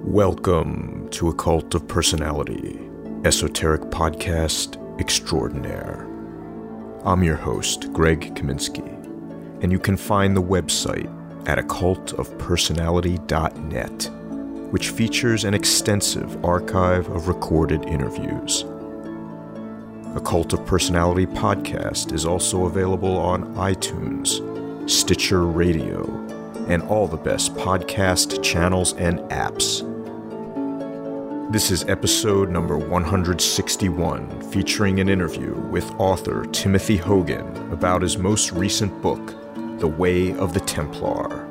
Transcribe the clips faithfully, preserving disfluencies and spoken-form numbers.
Welcome to A Cult of Personality, esoteric podcast extraordinaire. I'm your host, Greg Kaminsky, and you can find the website at occult of personality dot net, which features an extensive archive of recorded interviews. A Cult of Personality podcast is also available on iTunes, Stitcher Radio, and all the best podcast channels and apps. This is episode number one hundred sixty-one, featuring an interview with author Timothy Hogan about his most recent book, The Way of the Templar.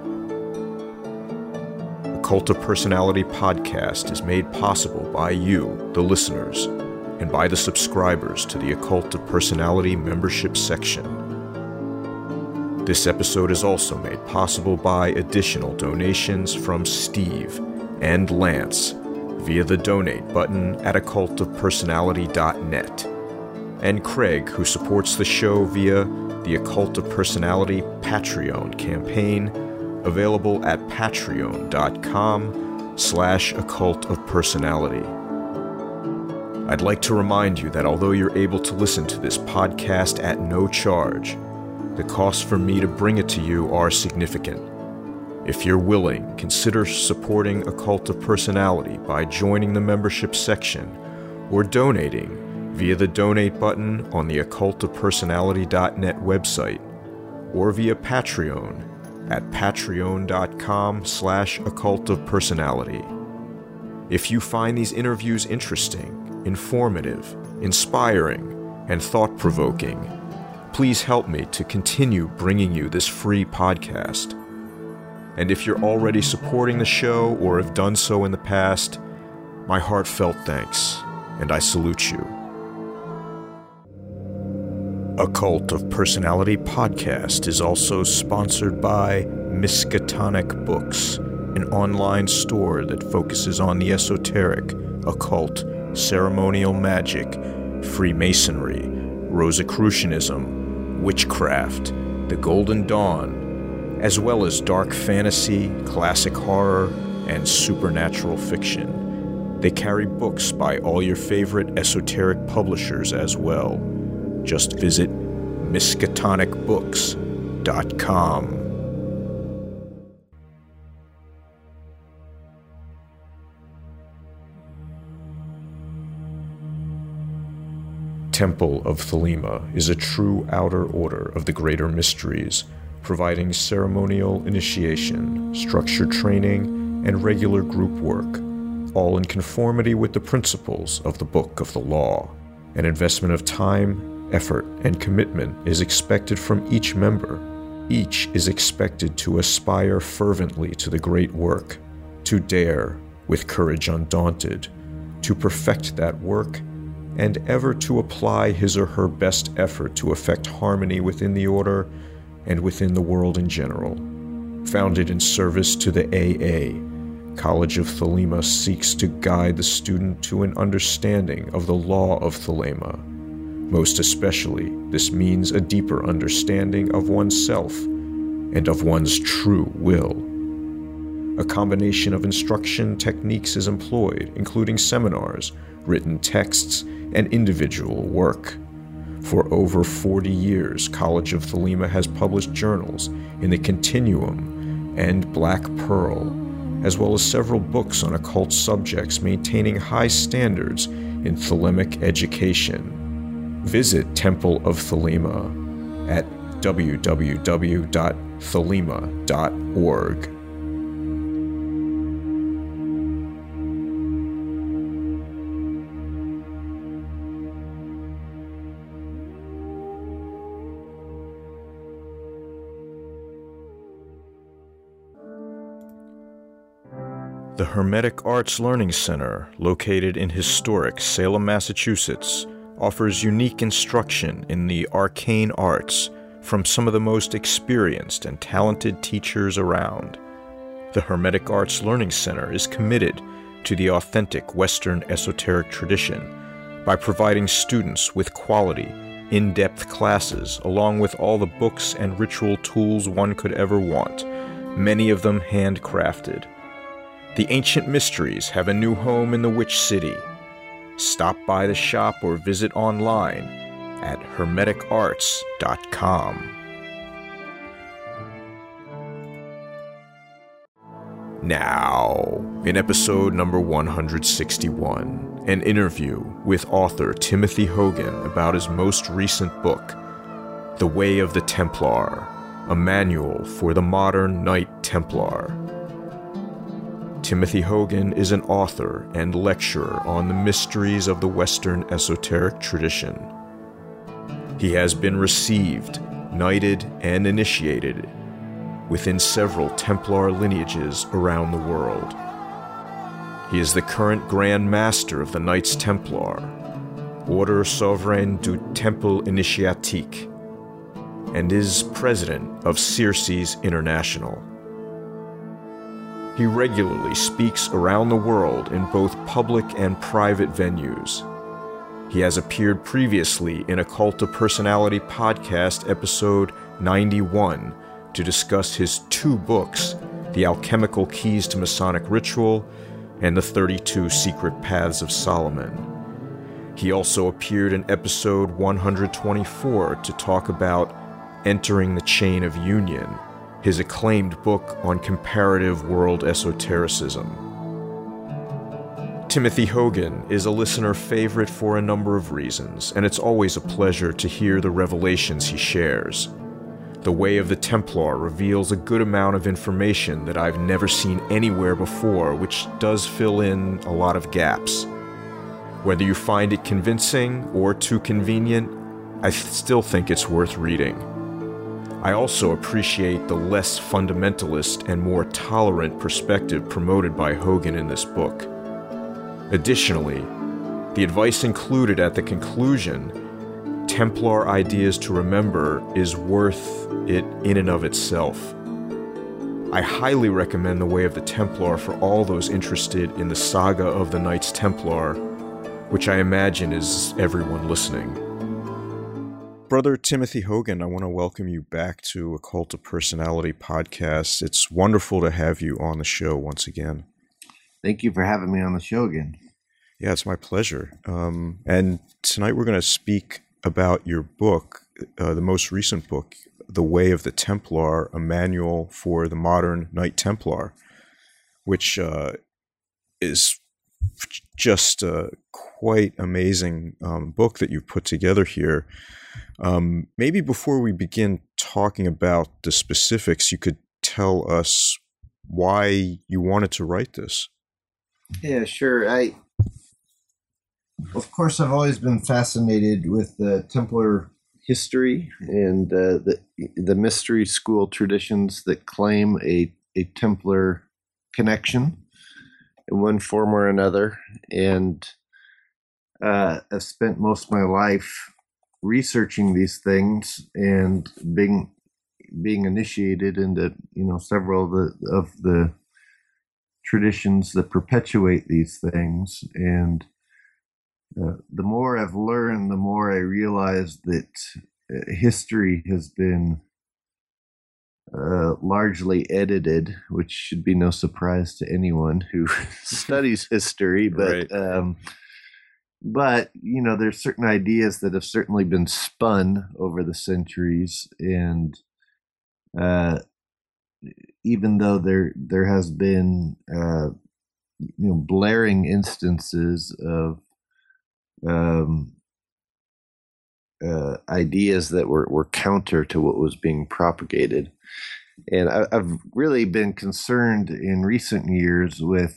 A Cult of Personality podcast is made possible by you, the listeners, and by the subscribers to the A Cult of Personality membership section. This episode is also made possible by additional donations from Steve and Lance via the donate button at occult of personality dot net, and Craig, who supports the show via the Occult of Personality Patreon campaign, available at patreon.com slash occult of personality. I'd like to remind you that although you're able to listen to this podcast at no charge, the costs for me to bring it to you are significant. If you're willing, consider supporting A Cult of Personality by joining the membership section or donating via the donate button on the occult of personality dot net website or via Patreon at patreon.com slash occult of personality. If you find these interviews interesting, informative, inspiring, and thought-provoking, please help me to continue bringing you this free podcast. And if you're already supporting the show or have done so in the past, my heartfelt thanks, and I salute you. A Cult of Personality podcast is also sponsored by Miskatonic Books, an online store that focuses on the esoteric, occult, ceremonial magic, Freemasonry, Rosicrucianism, witchcraft, the Golden Dawn, as well as dark fantasy, classic horror, and supernatural fiction. They carry books by all your favorite esoteric publishers as well. Just visit miskatonic books dot com. Temple of Thelema is a true outer order of the greater mysteries, providing ceremonial initiation, structured training, and regular group work, all in conformity with the principles of the Book of the Law. An investment of time, effort, and commitment is expected from each member. Each is expected to aspire fervently to the great work, to dare, with courage undaunted, to perfect that work, and ever to apply his or her best effort to effect harmony within the order and within the world in general. Founded in service to the A A, College of Thelema seeks to guide the student to an understanding of the law of Thelema. Most especially, this means a deeper understanding of oneself and of one's true will. A combination of instruction techniques is employed, including seminars, written texts, and individual work. For over forty years, College of Thelema has published journals in the Continuum and Black Pearl, as well as several books on occult subjects maintaining high standards in Thelemic education. Visit Temple of Thelema at w w w dot thelema dot org. The Hermetic Arts Learning Center, located in historic Salem, Massachusetts, offers unique instruction in the arcane arts from some of the most experienced and talented teachers around. The Hermetic Arts Learning Center is committed to the authentic Western esoteric tradition by providing students with quality, in-depth classes along with all the books and ritual tools one could ever want, many of them handcrafted. The Ancient Mysteries have a new home in the Witch City. Stop by the shop or visit online at hermetic arts dot com. Now, in episode number one hundred sixty-one, an interview with author Timothy Hogan about his most recent book, The Way of the Templar, a manual for the modern Knight Templar. Timothy Hogan is an author and lecturer on the mysteries of the Western esoteric tradition. He has been received, knighted, and initiated within several Templar lineages around the world. He is the current Grand Master of the Knights Templar, Order Souverain du Temple Initiatique, and is president of Circes International. He regularly speaks around the world in both public and private venues. He has appeared previously in a Cult of Personality podcast episode ninety-one to discuss his two books, The Alchemical Keys to Masonic Ritual and The thirty-two Secret Paths of Solomon. He also appeared in episode one hundred twenty-four to talk about Entering the Chain of Union, his acclaimed book on comparative world esotericism. Timothy Hogan is a listener favorite for a number of reasons, and it's always a pleasure to hear the revelations he shares. The Way of the Templar reveals a good amount of information that I've never seen anywhere before, which does fill in a lot of gaps. Whether you find it convincing or too convenient, I th- still think it's worth reading. I also appreciate the less fundamentalist and more tolerant perspective promoted by Hogan in this book. Additionally, the advice included at the conclusion, Templar Ideas to Remember, is worth it in and of itself. I highly recommend The Way of the Templar for all those interested in the saga of the Knights Templar, which I imagine is everyone listening. Brother Timothy Hogan, I want to welcome you back to a Cult of Personality podcast. It's wonderful to have you on the show once again. Thank you for having me on the show again. Yeah, it's my pleasure. Um, and tonight we're going to speak about your book, uh, the most recent book, The Way of the Templar, a manual for the modern Knight Templar, which uh, is just a quite amazing um, book that you've put together here. Um, maybe before we begin talking about the specifics, you could tell us why you wanted to write this. Yeah, sure. I, of course, I've always been fascinated with the Templar history and uh, the the mystery school traditions that claim a a Templar connection in one form or another, and uh, I've spent most of my life researching these things and being being initiated into you know several of the of the traditions that perpetuate these things. And uh, the more I've learned, the more I realize that uh, history has been uh, largely edited, which should be no surprise to anyone who studies history. But Right. um, But, you know, there's certain ideas that have certainly been spun over the centuries. And uh, even though there there has been, uh, you know, blaring instances of um, uh, ideas that were, were counter to what was being propagated. And I, I've really been concerned in recent years with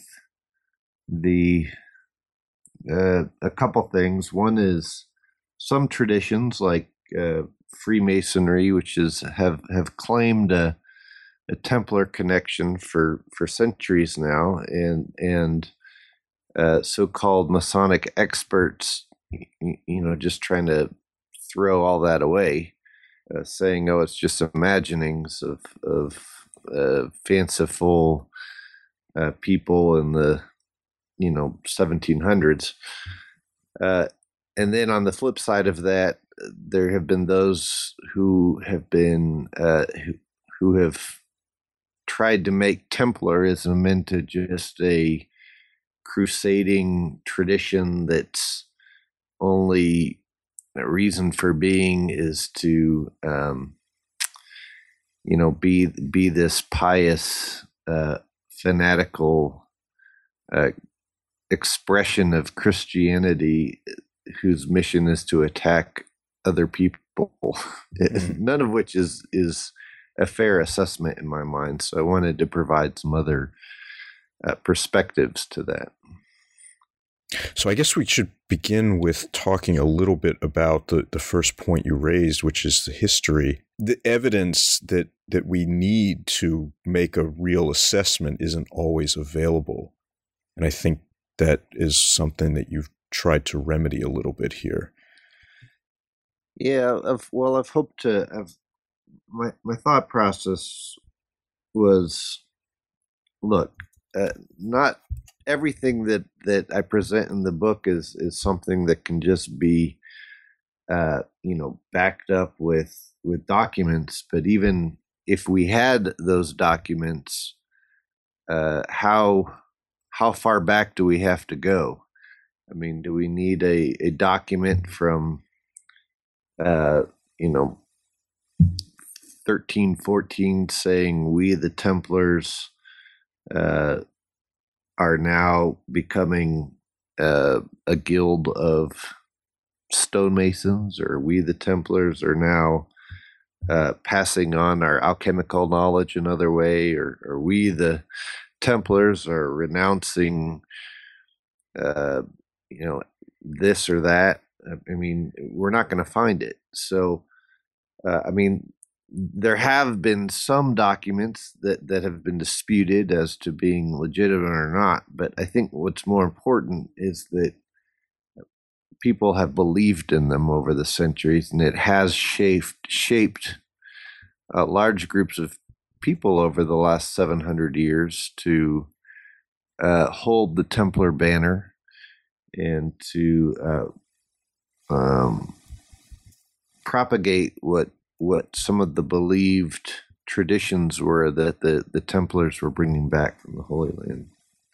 the Uh, a couple things. One is some traditions like uh, Freemasonry, which is have have claimed a, a Templar connection for, for centuries now, and and uh, so-called Masonic experts, you know, just trying to throw all that away, uh, saying, "Oh, it's just imaginings of of uh, fanciful uh, people in the you know seventeen hundreds." Uh, and then on the flip side of that, there have been those who have been uh, who, who have tried to make Templarism into just a crusading tradition that's only a reason for being is to, um, you know, be be this pious, uh, fanatical uh, expression of Christianity whose mission is to attack other people. Mm-hmm. None of which is is a fair assessment in my mind. So I wanted to provide some other uh, perspectives to that. So I guess we should begin with talking a little bit about the, the first point you raised, which is the history. The evidence that, that we need to make a real assessment isn't always available. And I think that is something that you've tried to remedy a little bit here. Yeah, I've, well, I've hoped to have my, my thought process was, look, uh, not everything that, that I present in the book is, is something that can just be, uh, you know, backed up with, with documents. But even if we had those documents, uh, how, how far back do we have to go? I mean, do we need a, a document from, uh, you know, thirteen fourteen saying we, the Templars, uh, are now becoming uh, a guild of stonemasons, or we, the Templars, are now uh, passing on our alchemical knowledge another way, or, or we, the Templars, are renouncing, uh, you know, this or that. I mean, we're not going to find it. So, uh, I mean, there have been some documents that, that have been disputed as to being legitimate or not. But I think what's more important is that people have believed in them over the centuries, and it has shaped, shaped uh, large groups of people over the last seven hundred years to uh, hold the Templar banner and to uh, um, propagate what what some of the believed traditions were that the, the Templars were bringing back from the Holy Land.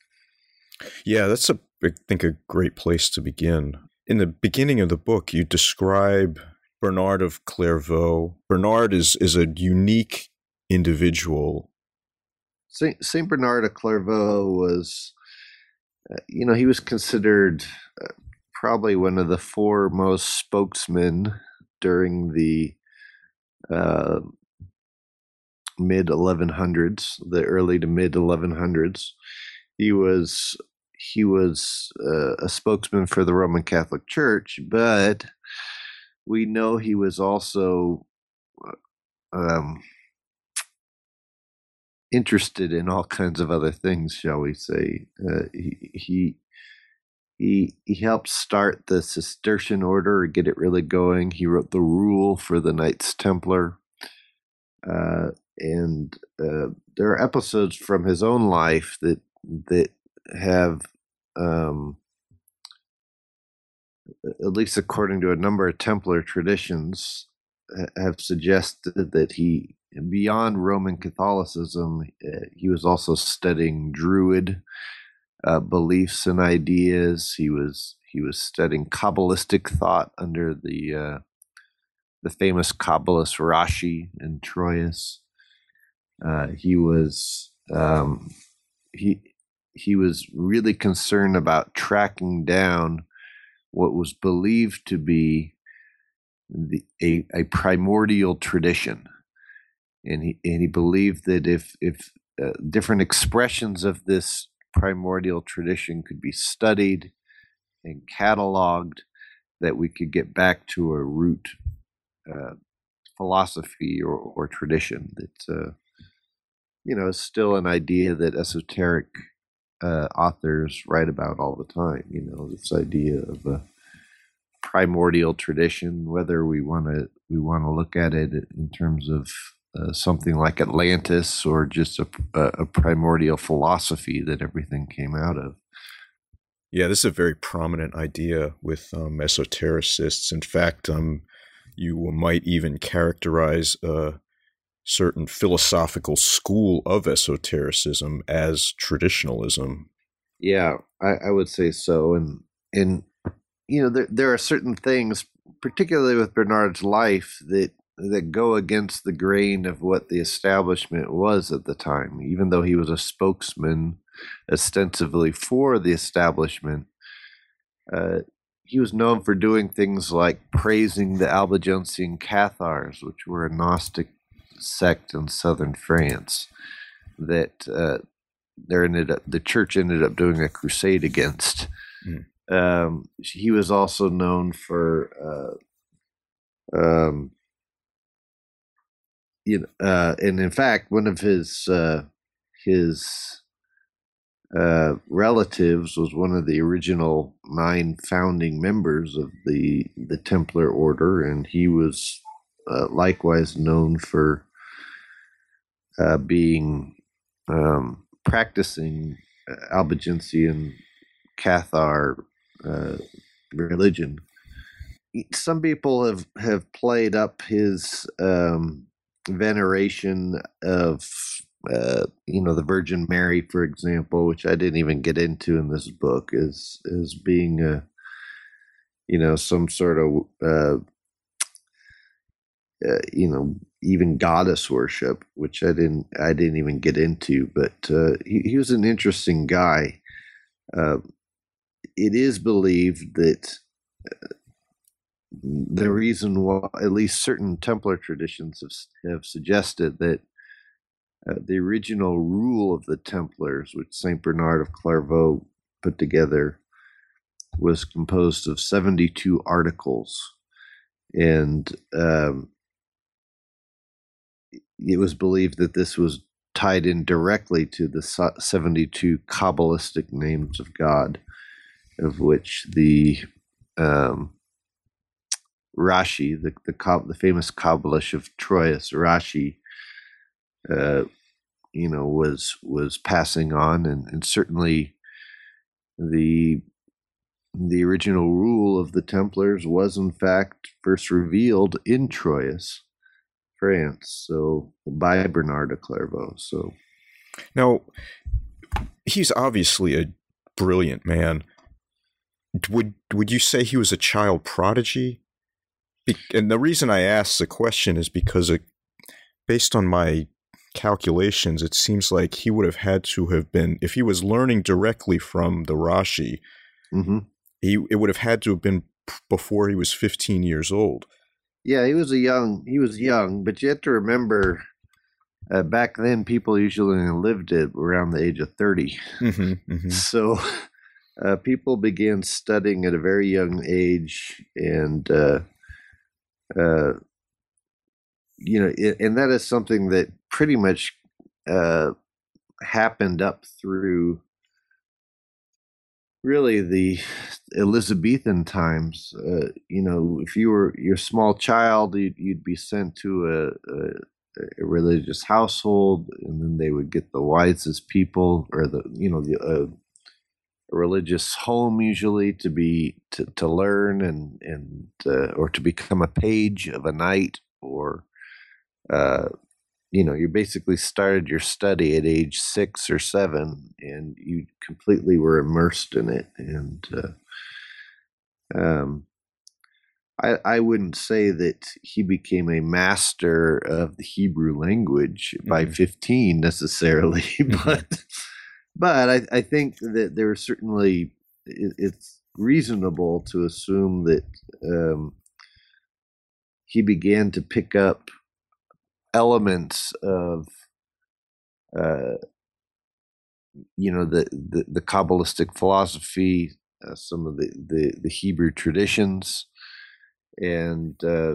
Yeah, that's, a, I think, a great place to begin. In the beginning of the book, you describe Bernard of Clairvaux. Bernard is, is a unique individual. Saint, Saint Bernard of Clairvaux was, uh, you know, he was considered uh, probably one of the foremost spokesmen during the uh, mid eleven hundreds, the early to mid eleven hundreds. He was he was uh, a spokesman for the Roman Catholic Church, but we know he was also um, interested in all kinds of other things, shall we say. Uh, he he he he helped start the Cistercian order, get it really going. He wrote the rule for the Knights Templar. Uh, and uh, there are episodes from his own life that that have, um, at least according to a number of Templar traditions, have suggested that he, beyond Roman Catholicism, uh, he was also studying Druid uh, beliefs and ideas. He was he was studying Kabbalistic thought under the uh, the famous Kabbalist Rashi and Troilus. Uh, he was um, he he was really concerned about tracking down what was believed to be the, a, a primordial tradition, and he and he believed that if if uh, different expressions of this primordial tradition could be studied and cataloged, that we could get back to a root uh, philosophy or, or tradition that uh, you know is still an idea that esoteric uh, authors write about all the time. You know, this idea of a primordial tradition, whether we want to we want to look at it in terms of uh, something like Atlantis or just a, a primordial philosophy that everything came out of. Yeah, this is a very prominent idea with um, esotericists. In fact, um, you might even characterize uh, certain philosophical school of esotericism as traditionalism. Yeah, I, I would say so. And, and you know, there, there are certain things, particularly with Bernard's life, that that go against the grain of what the establishment was at the time. Even though he was a spokesman ostensibly for the establishment, uh, he was known for doing things like praising the Albigensian Cathars, which were a Gnostic sect in southern France that uh, there ended up, the church ended up doing a crusade against. Mm. Um, he was also known for, uh, um, you know, uh, and in fact, one of his uh, his uh, relatives was one of the original nine founding members of the the Templar Order, and he was uh, likewise known for uh, being um, practicing Albigensian Cathar uh, religion. Some people have, have played up his um, veneration of, uh, you know, the Virgin Mary, for example, which I didn't even get into in this book, as as being a, you know, some sort of, uh, uh, you know, even goddess worship, which I didn't I didn't even get into. But uh, he, he was an interesting guy. Uh, it is believed that the reason why, at least certain Templar traditions have, have suggested that uh, the original rule of the Templars, which Saint Bernard of Clairvaux put together, was composed of seventy-two articles. And um, it was believed that this was tied in directly to the seventy-two Kabbalistic names of God, of which the um, Rashi, the the, the famous Kabbalish of Troyes, Rashi, uh, you know, was was passing on, and, and certainly the the original rule of the Templars was in fact first revealed in Troyes, France, so by Bernard of Clairvaux. So now, he's obviously a brilliant man. Would would you say he was a child prodigy? And the reason I ask the question is because, it, based on my calculations, it seems like he would have had to have been, if he was learning directly from the Rashi, mm-hmm. he it would have had to have been before he was fifteen years old. Yeah, he was a young. He was young, but you have to remember, uh, back then people usually lived at around the age of thirty. Mm-hmm, mm-hmm. So uh, people began studying at a very young age, and uh, uh, you know, it, and that is something that pretty much uh, happened up through really the Elizabethan times. Uh, you know, if you were you're a small child, you'd, you'd be sent to a, a, a religious household, and then they would get the wisest people, or the you know the uh, a religious home usually to be to, to learn and and uh, or to become a page of a knight, or uh, you know, you basically started your study at age six or seven, and you completely were immersed in it. And uh, um, I, I wouldn't say that he became a master of the Hebrew language mm-hmm. by fifteen necessarily, mm-hmm. but but I, I think that there are certainly it, it's reasonable to assume that um, he began to pick up elements of, uh, you know, the, the, the Kabbalistic philosophy, uh, some of the, the, the Hebrew traditions, and uh,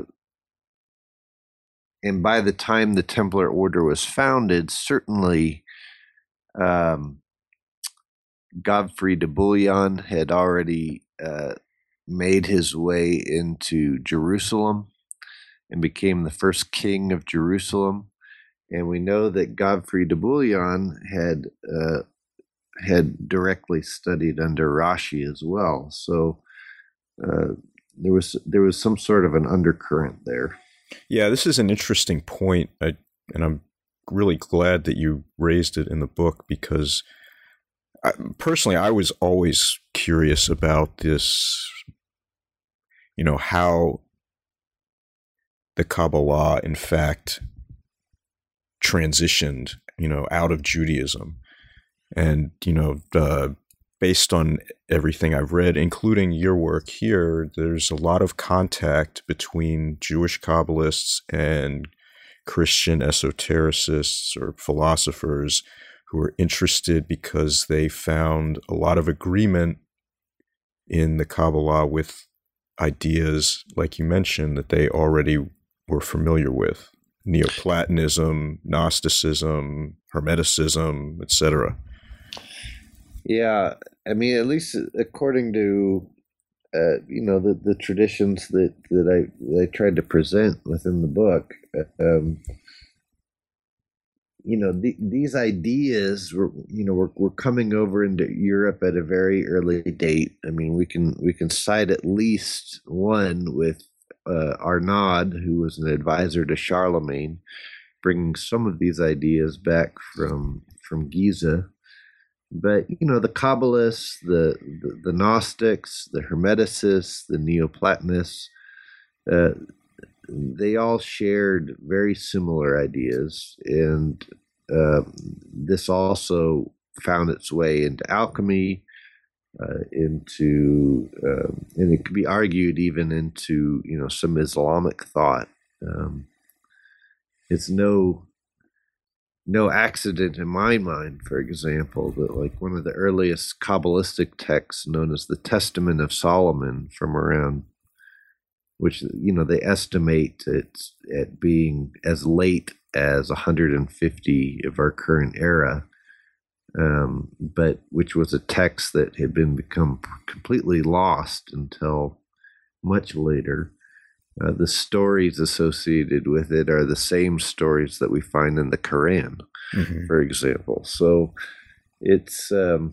and by the time the Templar Order was founded, certainly um, Godfrey de Bouillon had already uh, made his way into Jerusalem and became the first king of Jerusalem. And we know that Godfrey de Bouillon had uh, had directly studied under Rashi as well. So uh, there was there was some sort of an undercurrent there. Yeah, this is an interesting point. I and I'm really glad that you raised it in the book, because I, personally, I was always curious about this, you know, how the Kabbalah, in fact, transitioned, you know, out of Judaism. And, you know, uh, based on everything I've read, including your work here, there's a lot of contact between Jewish Kabbalists and Christian esotericists or philosophers who are interested because they found a lot of agreement in the Kabbalah with ideas, like you mentioned, that they already were familiar with. Neoplatonism, Gnosticism, Hermeticism, et cetera. Yeah, I mean, at least according to uh, you know the, the traditions that that I that I tried to present within the book, um, you know, the, these ideas were you know were, were coming over into Europe at a very early date. I mean, we can we can cite at least one with uh, Arnaud, who was an advisor to Charlemagne, bringing some of these ideas back from from Giza. But, you know, the Kabbalists, the, the, the Gnostics, the Hermeticists, the Neoplatonists, uh, they all shared very similar ideas. And uh, this also found its way into alchemy, uh, into, um, and it could be argued even into, you know, some Islamic thought. Um, it's no... No accident in my mind, for example, that like one of the earliest Kabbalistic texts known as the Testament of Solomon from around, which, you know, they estimate it at being as late as one hundred fifty of our current era, um, but which was a text that had been become completely lost until much later. Uh, the stories associated with it are the same stories that we find in the Quran, mm-hmm. for example. So it's, um,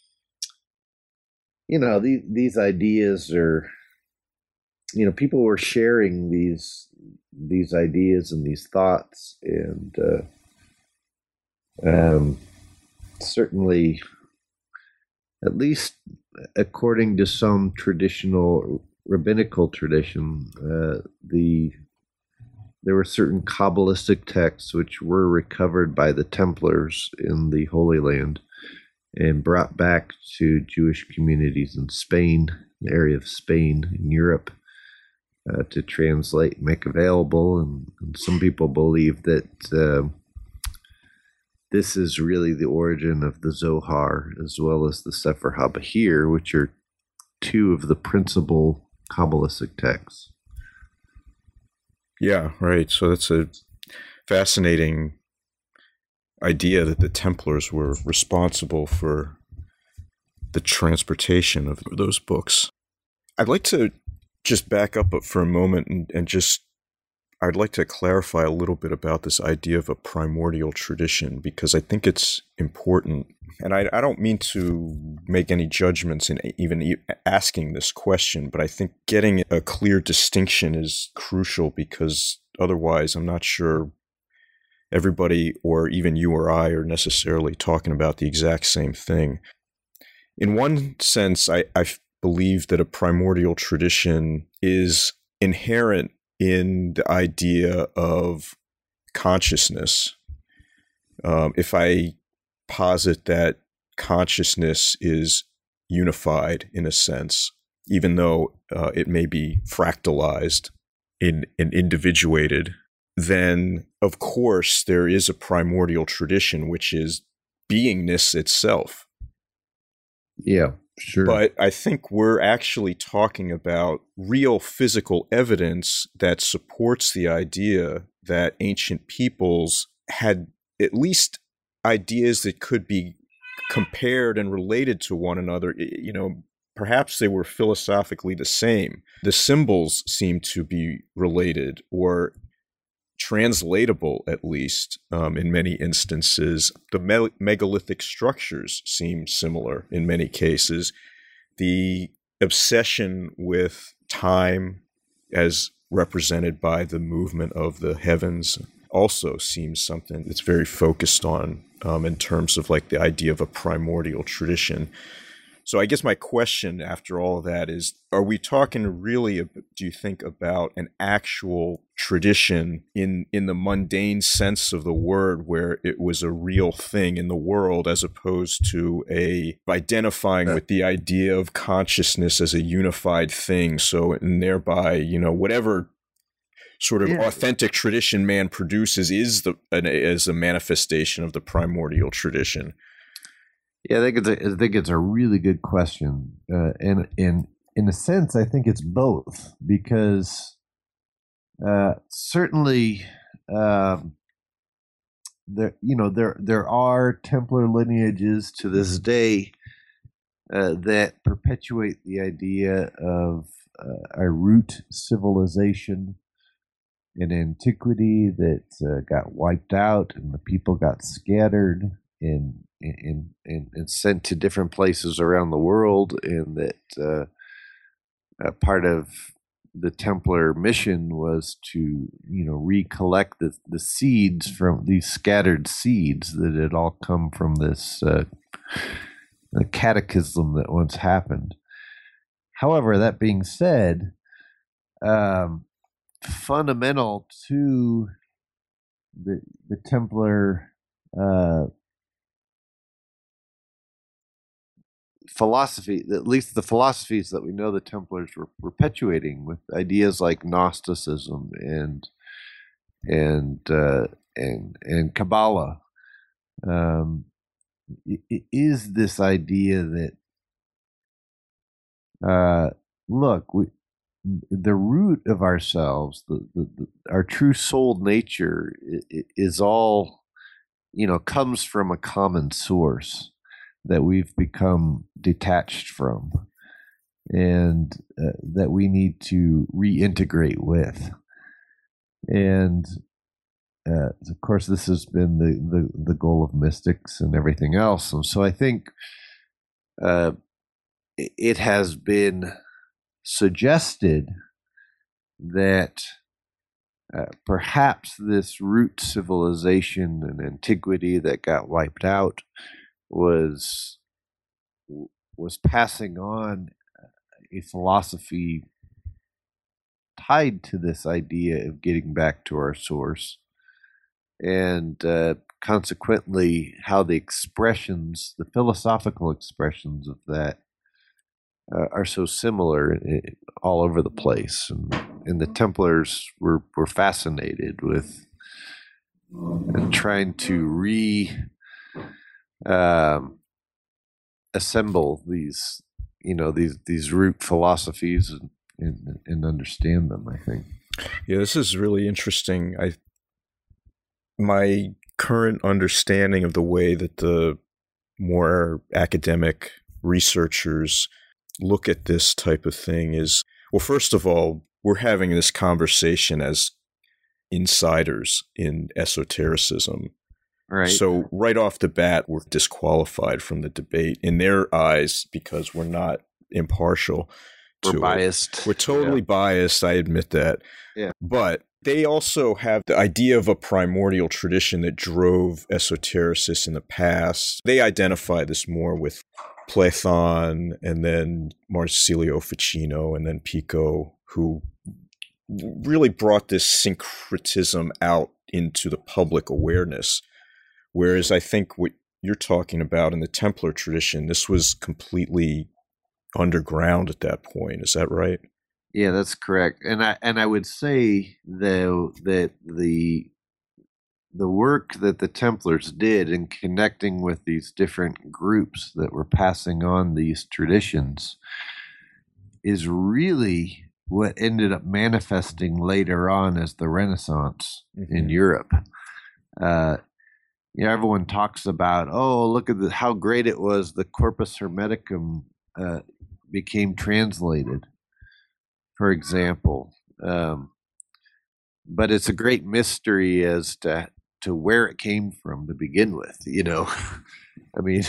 you know, these, these ideas are, you know, people were sharing these, these ideas and these thoughts. And uh, um, certainly, at least according to some traditional rabbinical tradition, uh, the there were certain Kabbalistic texts which were recovered by the Templars in the Holy Land and brought back to Jewish communities in Spain, the area of Spain in Europe, uh, to translate and make available. And, and some people believe that uh, this is really the origin of the Zohar as well as the Sefer HaBahir, which are two of the principal Kabbalistic texts. Yeah, right. So that's a fascinating idea that the Templars were responsible for the transportation of those books. I'd like to just back up for a moment and, and just, I'd like to clarify a little bit about this idea of a primordial tradition, because I think it's important. And I, I don't mean to make any judgments in even asking this question, but I think getting a clear distinction is crucial, because otherwise I'm not sure everybody or even you or I are necessarily talking about the exact same thing. In one sense, I, I believe that a primordial tradition is inherent in the idea of consciousness. Um, if I posit that consciousness is unified in a sense, even though uh, it may be fractalized in, and individuated, then of course there is a primordial tradition, which is beingness itself. Yeah, sure. But I think we're actually talking about real physical evidence that supports the idea that ancient peoples had at least ideas that could be compared and related to one another. You know, perhaps they were philosophically the same. The symbols seem to be related or translatable, at least, um, in many instances. The me- megalithic structures seem similar in many cases. The obsession with time as represented by the movement of the heavens also seems something that's very focused on um, in terms of like the idea of a primordial tradition. So I guess my question after all of that is, are we talking really, do you think, about an actual tradition in, in the mundane sense of the word, where it was a real thing in the world, as opposed to a identifying with the idea of consciousness as a unified thing? So, and thereby, you know, whatever sort of yeah. authentic tradition man produces is the an, is a manifestation of the primordial tradition. Yeah, I think it's a, I think it's a really good question, uh, and in in a sense, I think it's both, because uh, certainly um, there you know there there are Templar lineages to this day uh, that perpetuate the idea of uh, a root civilization in antiquity that uh, got wiped out, and the people got scattered and and, and and sent to different places around the world, and that uh, a part of the Templar mission was to, you know, recollect the, the seeds from these scattered seeds that had all come from this uh, cataclysm that once happened. However, that being said, um, fundamental to the the Templar uh, philosophy, at least the philosophies that we know the Templars were perpetuating, with ideas like Gnosticism and and uh, and and Kabbalah, um, it is this idea that uh, look, we, the root of ourselves, the, the, the our true soul nature, is all, you know, comes from a common source that we've become detached from, and uh, that we need to reintegrate with. And uh, of course, this has been the, the, the goal of mystics and everything else. And so I think uh, it has been suggested that uh, perhaps this root civilization in antiquity that got wiped out was was passing on a philosophy tied to this idea of getting back to our source, and uh, consequently how the expressions, the philosophical expressions of that uh, are so similar all over the place. And, and the Templars were, were fascinated with uh, trying to re um, assemble these, you know, these these root philosophies and, and, and understand them, I think. Yeah, this is really interesting. I my current understanding of the way that the more academic researchers look at this type of thing is, well, first of all, we're having this conversation as insiders in esotericism. Right. So right off the bat, we're disqualified from the debate in their eyes because we're not impartial. We're to biased. It. We're totally yeah. biased. I admit that. Yeah. But they also have the idea of a primordial tradition that drove esotericists in the past. They identify this more with Platon and then Marsilio Ficino and then Pico, who really brought this syncretism out into the public awareness. Whereas I think what you're talking about in the Templar tradition, this was completely underground at that point. Is that right? Yeah, that's correct. And I and I would say though that the the work that the Templars did in connecting with these different groups that were passing on these traditions is really what ended up manifesting later on as the Renaissance mm-hmm. in Europe. Uh, you know, everyone talks about, oh, look at the, how great it was. The Corpus Hermeticum uh, became translated, for example. Um, but it's a great mystery as to to where it came from to begin with. You know, I mean,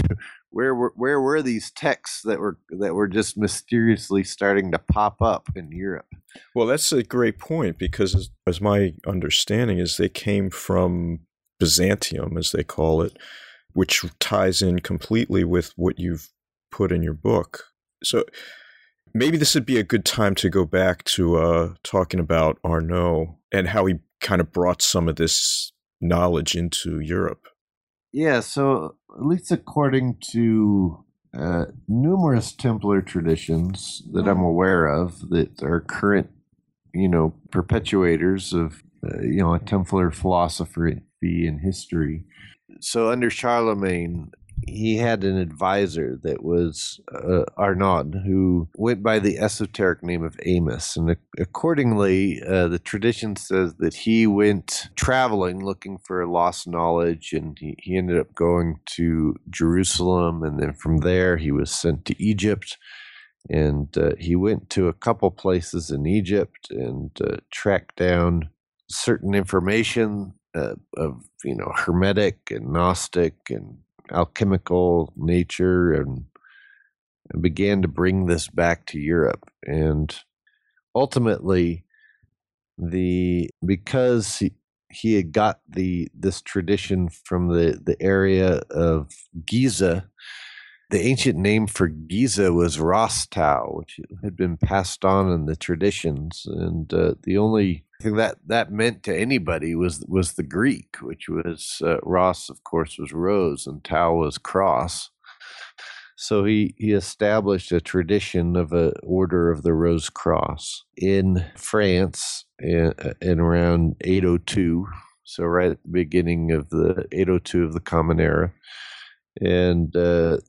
where were where were these texts that were that were just mysteriously starting to pop up in Europe? Well, that's a great point, because as, as my understanding is, they came from Byzantium, as they call it, which ties in completely with what you've put in your book. So maybe this would be a good time to go back to uh, talking about Arnaud and how he kind of brought some of this knowledge into Europe. Yeah, so at least according to uh, numerous Templar traditions that I'm aware of that are current, you know, perpetuators of, uh, you know, a Templar philosophy and history. So under Charlemagne, he had an advisor that was uh, Arnaud, who went by the esoteric name of Amos. And accordingly, uh, the tradition says that he went traveling looking for lost knowledge, and he, he ended up going to Jerusalem. And then from there, he was sent to Egypt. And uh, he went to a couple places in Egypt and uh, tracked down certain information uh, of, you know, Hermetic and Gnostic and alchemical nature, and, and began to bring this back to Europe. And ultimately, the because he, he had got the this tradition from the, the area of Giza. The ancient name for Giza was Rostau, which had been passed on in the traditions, and uh, the only thing that that meant to anybody was was the Greek, which was uh, Ros, of course, was rose, and Tau was cross. So he, he established a tradition of an order of the Rose Cross in France in, in around eight oh two, so right at the beginning of the eight oh two of the Common Era. And uh,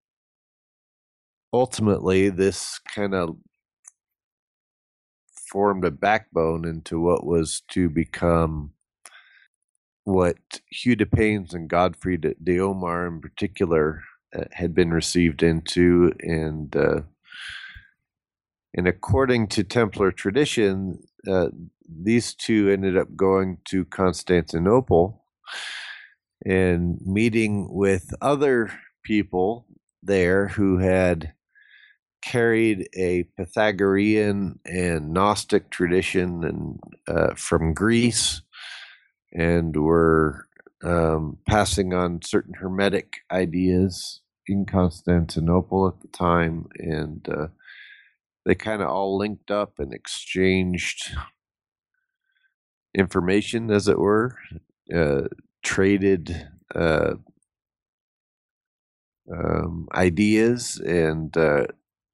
ultimately, this kind of formed a backbone into what was to become what Hugh de Paynes and Godfrey de, de Omar in particular uh, had been received into. And uh, and according to Templar tradition, uh, these two ended up going to Constantinople and meeting with other people there who had carried a Pythagorean and Gnostic tradition and uh, from Greece, and were um, passing on certain Hermetic ideas in Constantinople at the time. And uh, they kind of all linked up and exchanged information, as it were, uh, traded uh, um, ideas, and uh,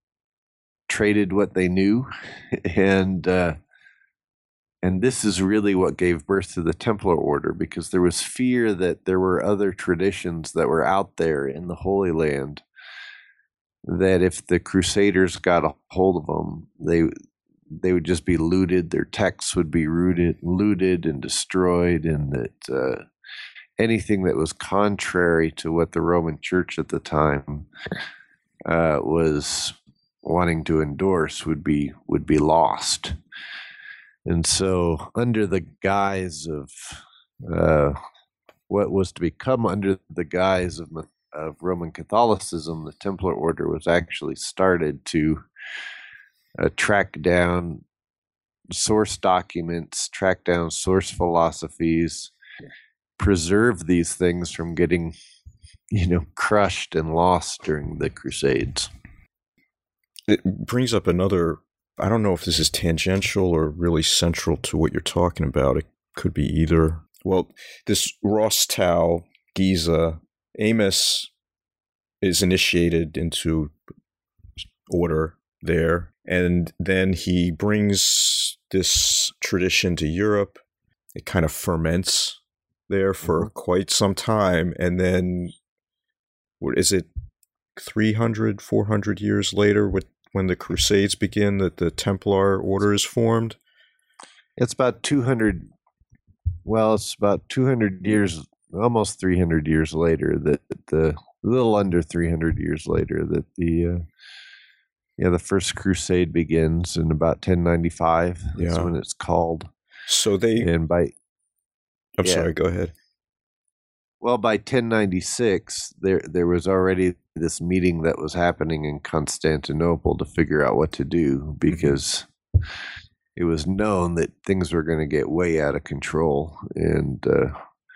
traded what they knew. and uh, and this is really what gave birth to the Templar Order, because there was fear that there were other traditions that were out there in the Holy Land, that if the Crusaders got a hold of them, they they would just be looted, their texts would be rooted, looted and destroyed, and that uh, anything that was contrary to what the Roman Church at the time uh, was wanting to endorse would be would be lost. And so, under the guise of uh, what was to become under the guise of, of Roman Catholicism, the Templar Order was actually started to uh, track down source documents, track down source philosophies, preserve these things from getting, you know, crushed and lost during the Crusades. It brings up another, I don't know if this is tangential or really central to what you're talking about. It could be either. Well, this Rostau, Giza, Amos is initiated into order there, and then he brings this tradition to Europe. It kind of ferments there for mm-hmm. quite some time, and then, what is it, three hundred, four hundred years later, with when the Crusades begin, that the Templar Order is formed? It's about two hundred, well, it's about two hundred years, almost three hundred years later, that the, a little under three hundred years later, that the, uh, yeah, the First Crusade begins in about ten ninety-five. That's yeah. when it's called. So they, and by, I'm yeah. sorry, go ahead. Well, by ten ninety-six, there there was already this meeting that was happening in Constantinople to figure out what to do, because mm-hmm. it was known that things were going to get way out of control. And uh,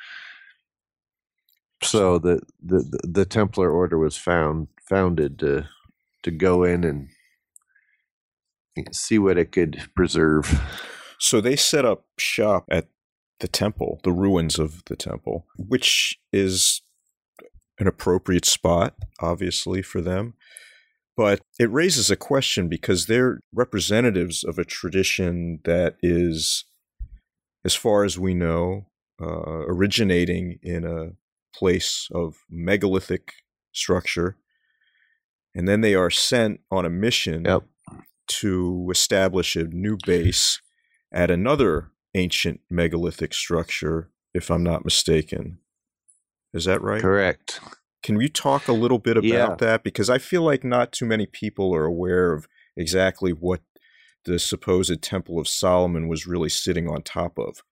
so the, the, the Templar order was found founded to, to go in and see what it could preserve. So they set up shop at the temple, the ruins of the temple, which is an appropriate spot, obviously, for them. But it raises a question because they're representatives of a tradition that is, as far as we know, uh, originating in a place of megalithic structure. And then they are sent on a mission yep. to establish a new base at another ancient megalithic structure, if I'm not mistaken. Is that right? Correct. Can you talk a little bit about yeah. that? Because I feel like not too many people are aware of exactly what the supposed Temple of Solomon was really sitting on top of.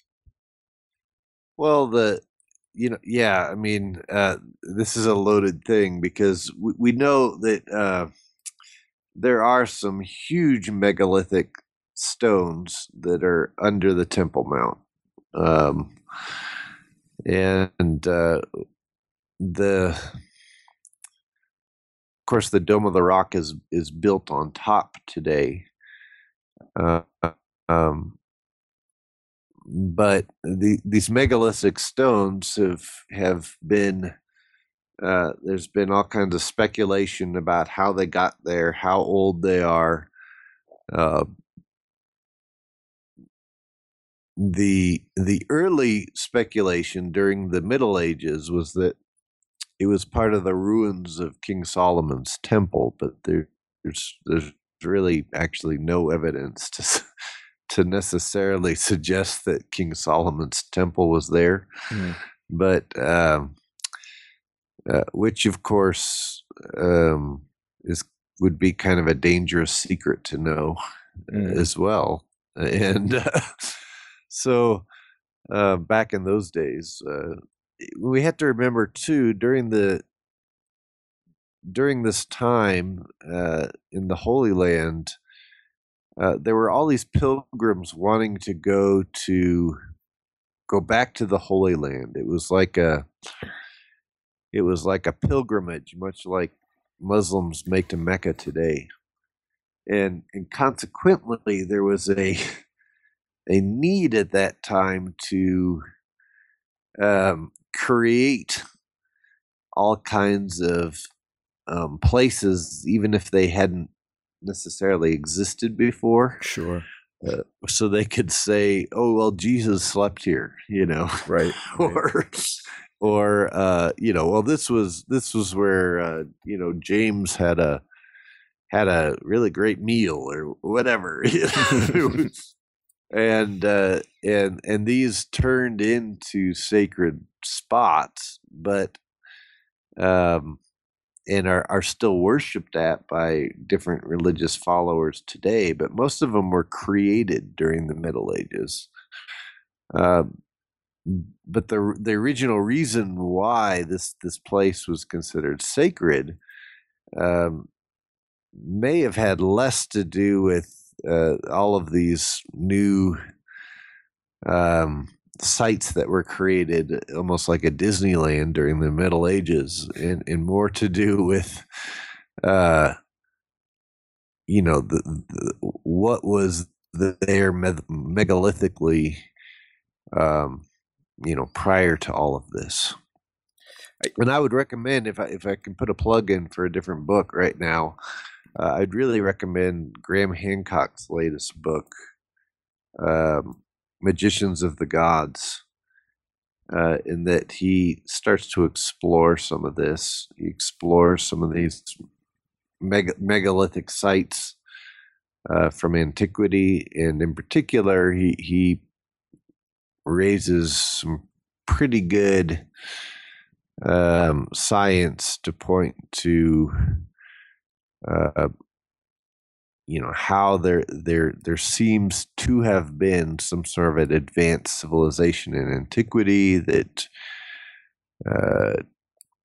Well, the, you know, yeah, I mean, uh, this is a loaded thing because we, we know that uh, there are some huge megalithic stones that are under the Temple Mount. Um, and uh, the, of course, the Dome of the Rock is, is built on top today. Uh, um, but the, these megalithic stones have, have been, uh, there's been all kinds of speculation about how they got there, how old they are. Uh, the the early speculation during the Middle Ages was that it was part of the ruins of King Solomon's temple, but there, there's there's really actually no evidence to to necessarily suggest that King Solomon's temple was there. Mm. But um, uh, which of course um, is would be kind of a dangerous secret to know mm. as well. And uh, so uh, back in those days, uh, we have to remember too, during the during this time uh, in the Holy Land, uh, there were all these pilgrims wanting to go to go back to the Holy Land. It was like a it was like a pilgrimage, much like Muslims make to Mecca today, and and consequently, there was a a need at that time to um, create all kinds of um, places, even if they hadn't necessarily existed before. Sure. Uh, so they could say, "Oh, well, Jesus slept here," you know, right? or, right. or uh, you know, well, this was this was where uh, you know James had a had a really great meal or whatever. And uh, and and these turned into sacred spots, but um, and are are still worshipped at by different religious followers today. But most of them were created during the Middle Ages. Um, but the the original reason why this this place was considered sacred um, may have had less to do with Uh, all of these new um, sites that were created, almost like a Disneyland during the Middle Ages, and, and more to do with, uh, you know, the, the, what was there me- megalithically, um, you know, prior to all of this. And I would recommend, if I if I can put a plug in for a different book right now, Uh, I'd really recommend Graham Hancock's latest book, um, Magicians of the Gods, uh, in that he starts to explore some of this. He explores some of these meg- megalithic sites uh, from antiquity, and in particular, he, he raises some pretty good um, science to point to Uh, you know, how there there there seems to have been some sort of an advanced civilization in antiquity that uh,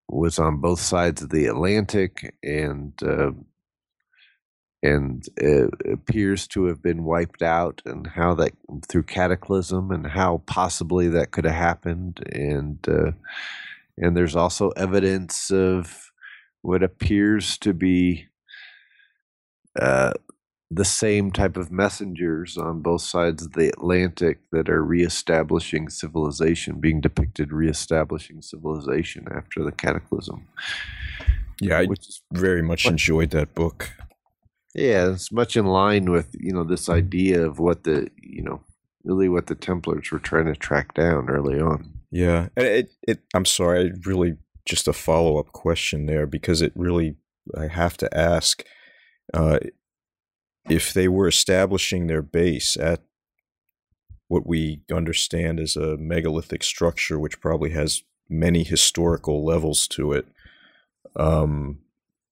was on both sides of the Atlantic, and uh, and it appears to have been wiped out, and how that through cataclysm, and how possibly that could have happened, and uh, and there's also evidence of what appears to be uh, the same type of messengers on both sides of the Atlantic that are reestablishing civilization, being depicted reestablishing civilization after the cataclysm. Yeah, I Which is very much what- enjoyed that book. Yeah, it's much in line with, you know, this idea of what the, you know, really what the Templars were trying to track down early on. Yeah, and it, it I'm sorry, I really just a follow-up question there, because it really, I have to ask, uh, if they were establishing their base at what we understand as a megalithic structure, which probably has many historical levels to it, um,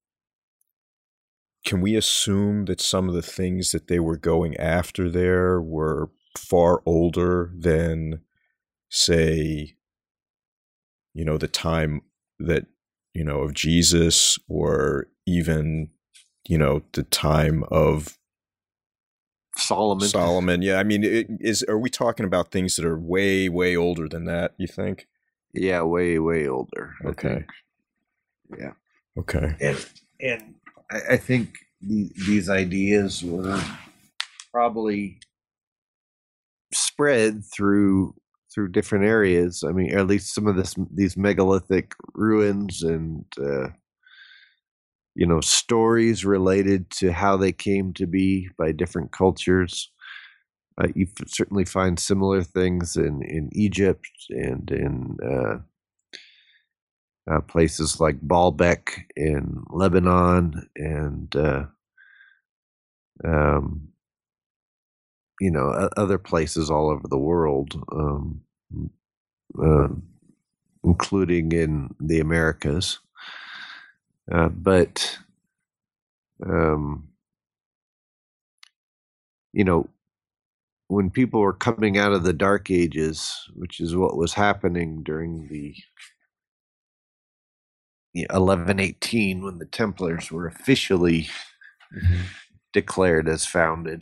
can we assume that some of the things that they were going after there were far older than, say, you know, the time that, you know, of Jesus, or even, you know, the time of Solomon. Solomon? Yeah, I mean, it, is are we talking about things that are way, way older than that, you think? Yeah, way, way older. I Okay. think. Yeah. Okay. And and I, I think the, these ideas were probably spread through through different areas. I mean, or at least some of this these megalithic ruins, and uh, you know, stories related to how they came to be by different cultures. Uh, you f- certainly find similar things in in Egypt, and in uh, uh, places like Baalbek in Lebanon, and uh, um, you know, o- other places all over the world, um, uh, including in the Americas. Uh, but um, you know, when people were coming out of the Dark Ages, which is what was happening during the eleven eighteen, when the Templars were officially Mm-hmm. declared as founded,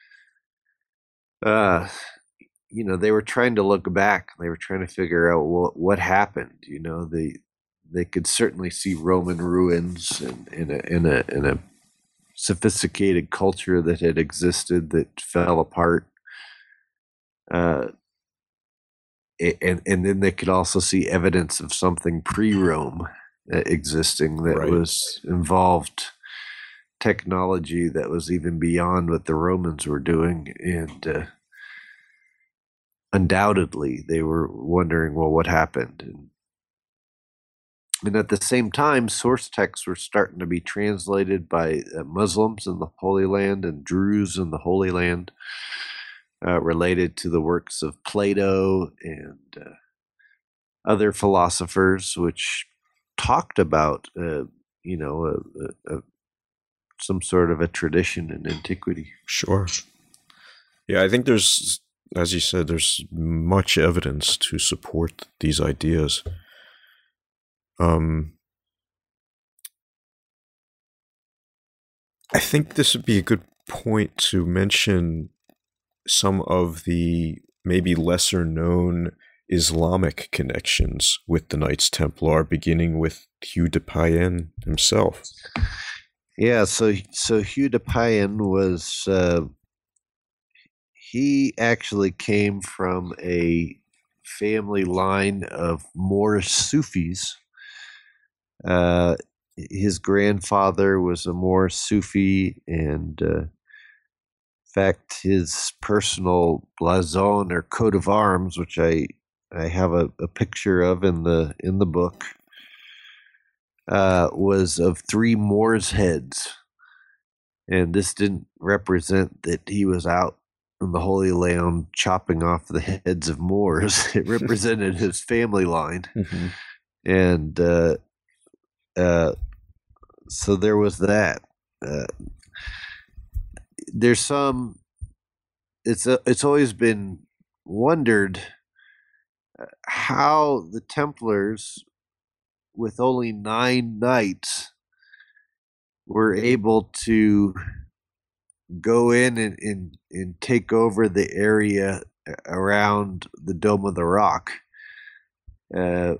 uh, you know, they were trying to look back. They were trying to figure out what what happened. You know, they they could certainly see Roman ruins, and in a in a in a sophisticated culture that had existed that fell apart. Uh, and and then they could also see evidence of something pre-Rome uh, existing that Right. was involved technology that was even beyond what the Romans were doing, and uh, undoubtedly they were wondering, well, what happened? And, and at the same time, source texts were starting to be translated by uh, Muslims in the Holy Land and Druze in the Holy Land, uh, related to the works of Plato and uh, other philosophers, which talked about, uh, you know, a, a, a, some sort of a tradition in antiquity. Sure. Yeah, I think there's, as you said, there's much evidence to support these ideas. Um, I think this would be a good point to mention some of the maybe lesser known Islamic connections with the Knights Templar, beginning with Hugh de Payens himself. Yeah, so so Hugh de Payens was uh, he actually came from a family line of Moorish Sufis. Uh, his grandfather was a Moorish Sufi, and uh, in fact, his personal blazon or coat of arms, which I I have a, a picture of in the in the book, uh, was of three Moors' heads, and this didn't represent that he was out in the Holy Land chopping off the heads of Moors. It represented his family line, Mm-hmm. and uh, uh, so there was that. Uh, there's some. It's a, it's always been wondered how the Templars with only nine knights, were able to go in and, and, and take over the area around the Dome of the Rock uh,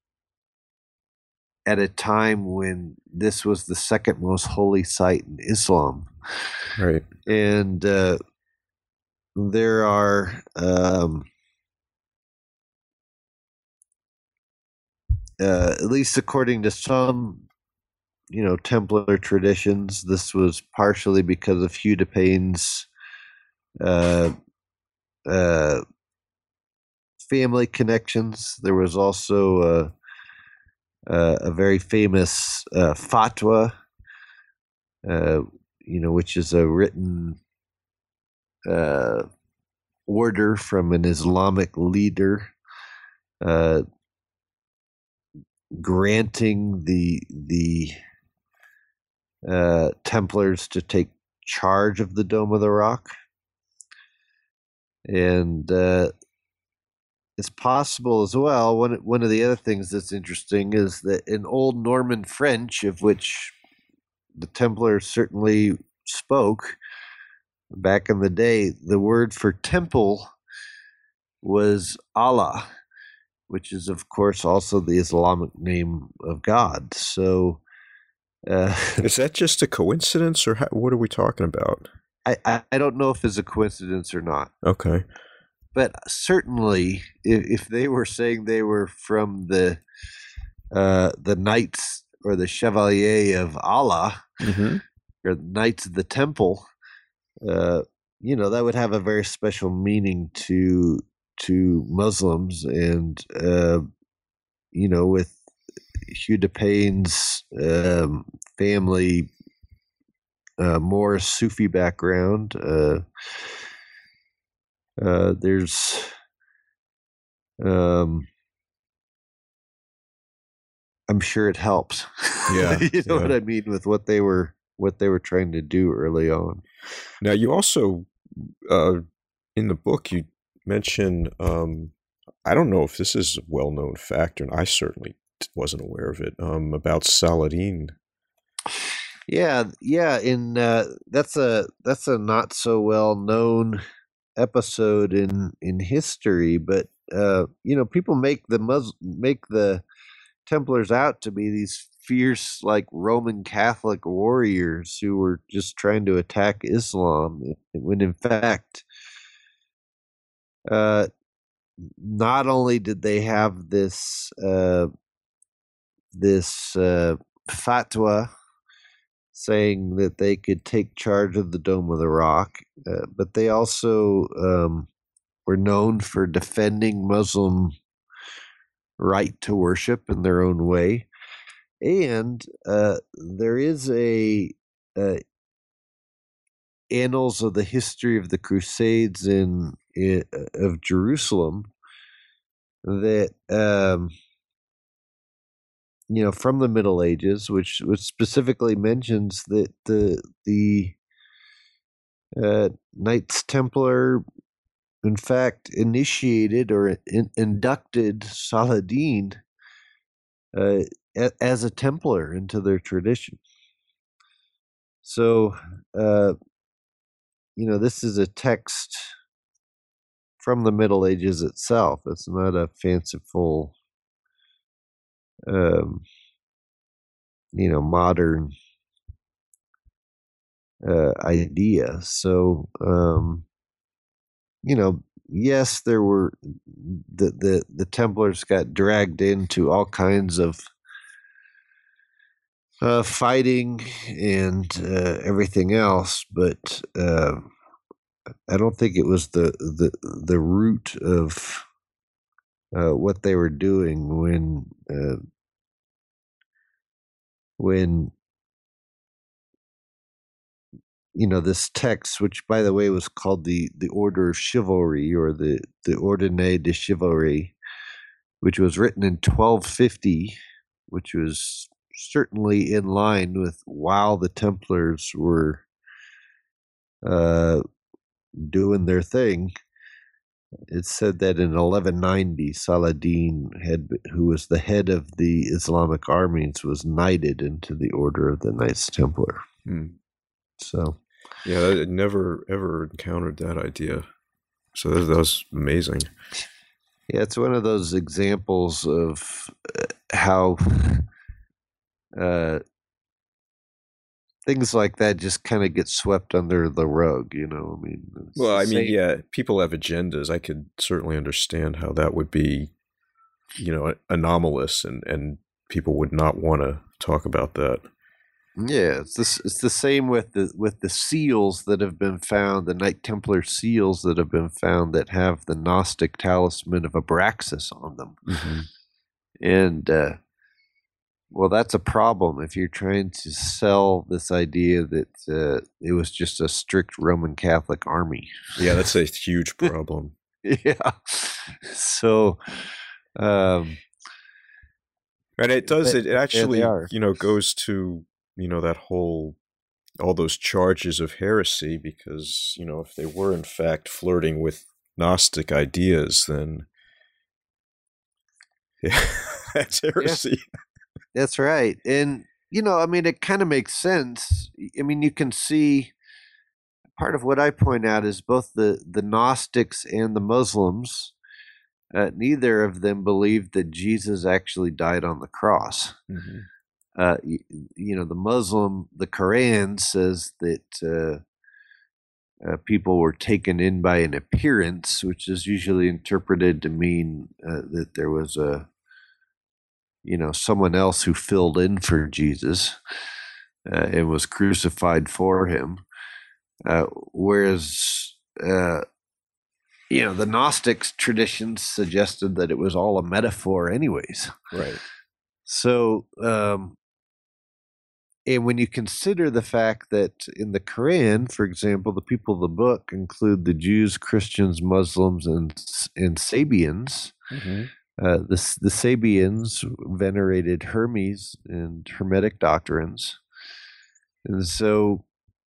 at a time when this was the second most holy site in Islam. Right. And uh, there are um, uh, at least according to some, you know, Templar traditions, this was partially because of Hugh de Payne's uh, uh, family connections. There was also a, a, a very famous uh, fatwa, uh, you know, which is a written uh, order from an Islamic leader uh, granting the the uh, Templars to take charge of the Dome of the Rock. And uh, it's possible as well. One one of the other things that's interesting is that in Old Norman French, of which the Templars certainly spoke back in the day, the word for temple was Allah, which is, of course, also the Islamic name of God. So, uh, is that just a coincidence, or how, what are we talking about? I, I, I don't know if it's a coincidence or not. Okay. But certainly, if, if they were saying they were from the uh, the Knights or the Chevalier of Allah, mm-hmm. or Knights of the Temple, uh, you know, that would have a very special meaning to to Muslims. And, uh, you know, with Hugh de Payne's um, family, uh, more Sufi background, uh, uh, there's um, I'm sure it helps. Yeah, you know yeah. what I mean with what they were what they were trying to do early on. Now, you also uh, in the book you mention, um, I don't know if this is a well-known fact, and I certainly wasn't aware of it, um, about Saladin. Yeah, yeah. In uh, that's a that's a not so well known episode in in history, but uh, you know, people make the Mus- make the Templars out to be these fierce, like Roman Catholic warriors who were just trying to attack Islam, when in fact, uh, not only did they have this uh, this uh, fatwa saying that they could take charge of the Dome of the Rock, uh, but they also um, were known for defending Muslim right to worship in their own way. And uh, there is a, a annals of the history of the Crusades in, in of Jerusalem that um, you know, from the Middle Ages, which which specifically mentions that the the uh, Knights Templar, in fact, initiated or in, inducted Saladin uh, a, as a Templar into their tradition. So, uh, you know, this is a text from the Middle Ages itself. It's not a fanciful, um, you know, modern uh, idea. So, um, you know, yes, there were the, the the Templars got dragged into all kinds of uh, fighting and uh, everything else, but uh, I don't think it was the the the root of uh, what they were doing when uh, when you know, this text, which by the way was called the the Order of Chivalry, or the the Ordine de Chivalry, which was written in twelve fifty, which was certainly in line with while the Templars were uh, doing their thing. It's said that in eleven ninety, Saladin, had, who was the head of the Islamic armies, was knighted into the Order of the Knights Templar. Hmm. So, yeah, I never ever encountered that idea. So that, that was amazing. Yeah, it's one of those examples of uh, how uh, things like that just kind of get swept under the rug, you know. I mean, well, I mean, same. yeah, people have agendas. I could certainly understand how that would be, you know, anomalous, and, and people would not want to talk about that. Yeah, it's this. It's the same with the with the seals that have been found, the Knight Templar seals that have been found that have the Gnostic talisman of Abraxas on them, mm-hmm. and uh, well, that's a problem if you're trying to sell this idea that uh, it was just a strict Roman Catholic army. Yeah, that's a huge problem. Yeah, so. Um, and it does. It, it actually, are. you know, goes to, you know, that whole, all those charges of heresy, because, you know, if they were in fact flirting with Gnostic ideas, then yeah, that's heresy. Yeah, that's right. And, you know, I mean, it kind of makes sense. I mean, you can see part of what I point out is both the, the Gnostics and the Muslims, uh, neither of them believed that Jesus actually died on the cross. Mm-hmm. Uh, you, you know, the Muslim, the Quran says that uh, uh, people were taken in by an appearance, which is usually interpreted to mean uh, that there was a, you know, someone else who filled in for Jesus uh, and was crucified for him. Uh, whereas, uh, you know, the Gnostics traditions suggested that it was all a metaphor anyways. Right. So, um, and when you consider the fact that in the Quran, for example, the people of the book include the Jews, Christians, Muslims, and and Sabians. Mm-hmm. Uh, the the Sabians venerated Hermes and Hermetic doctrines, and so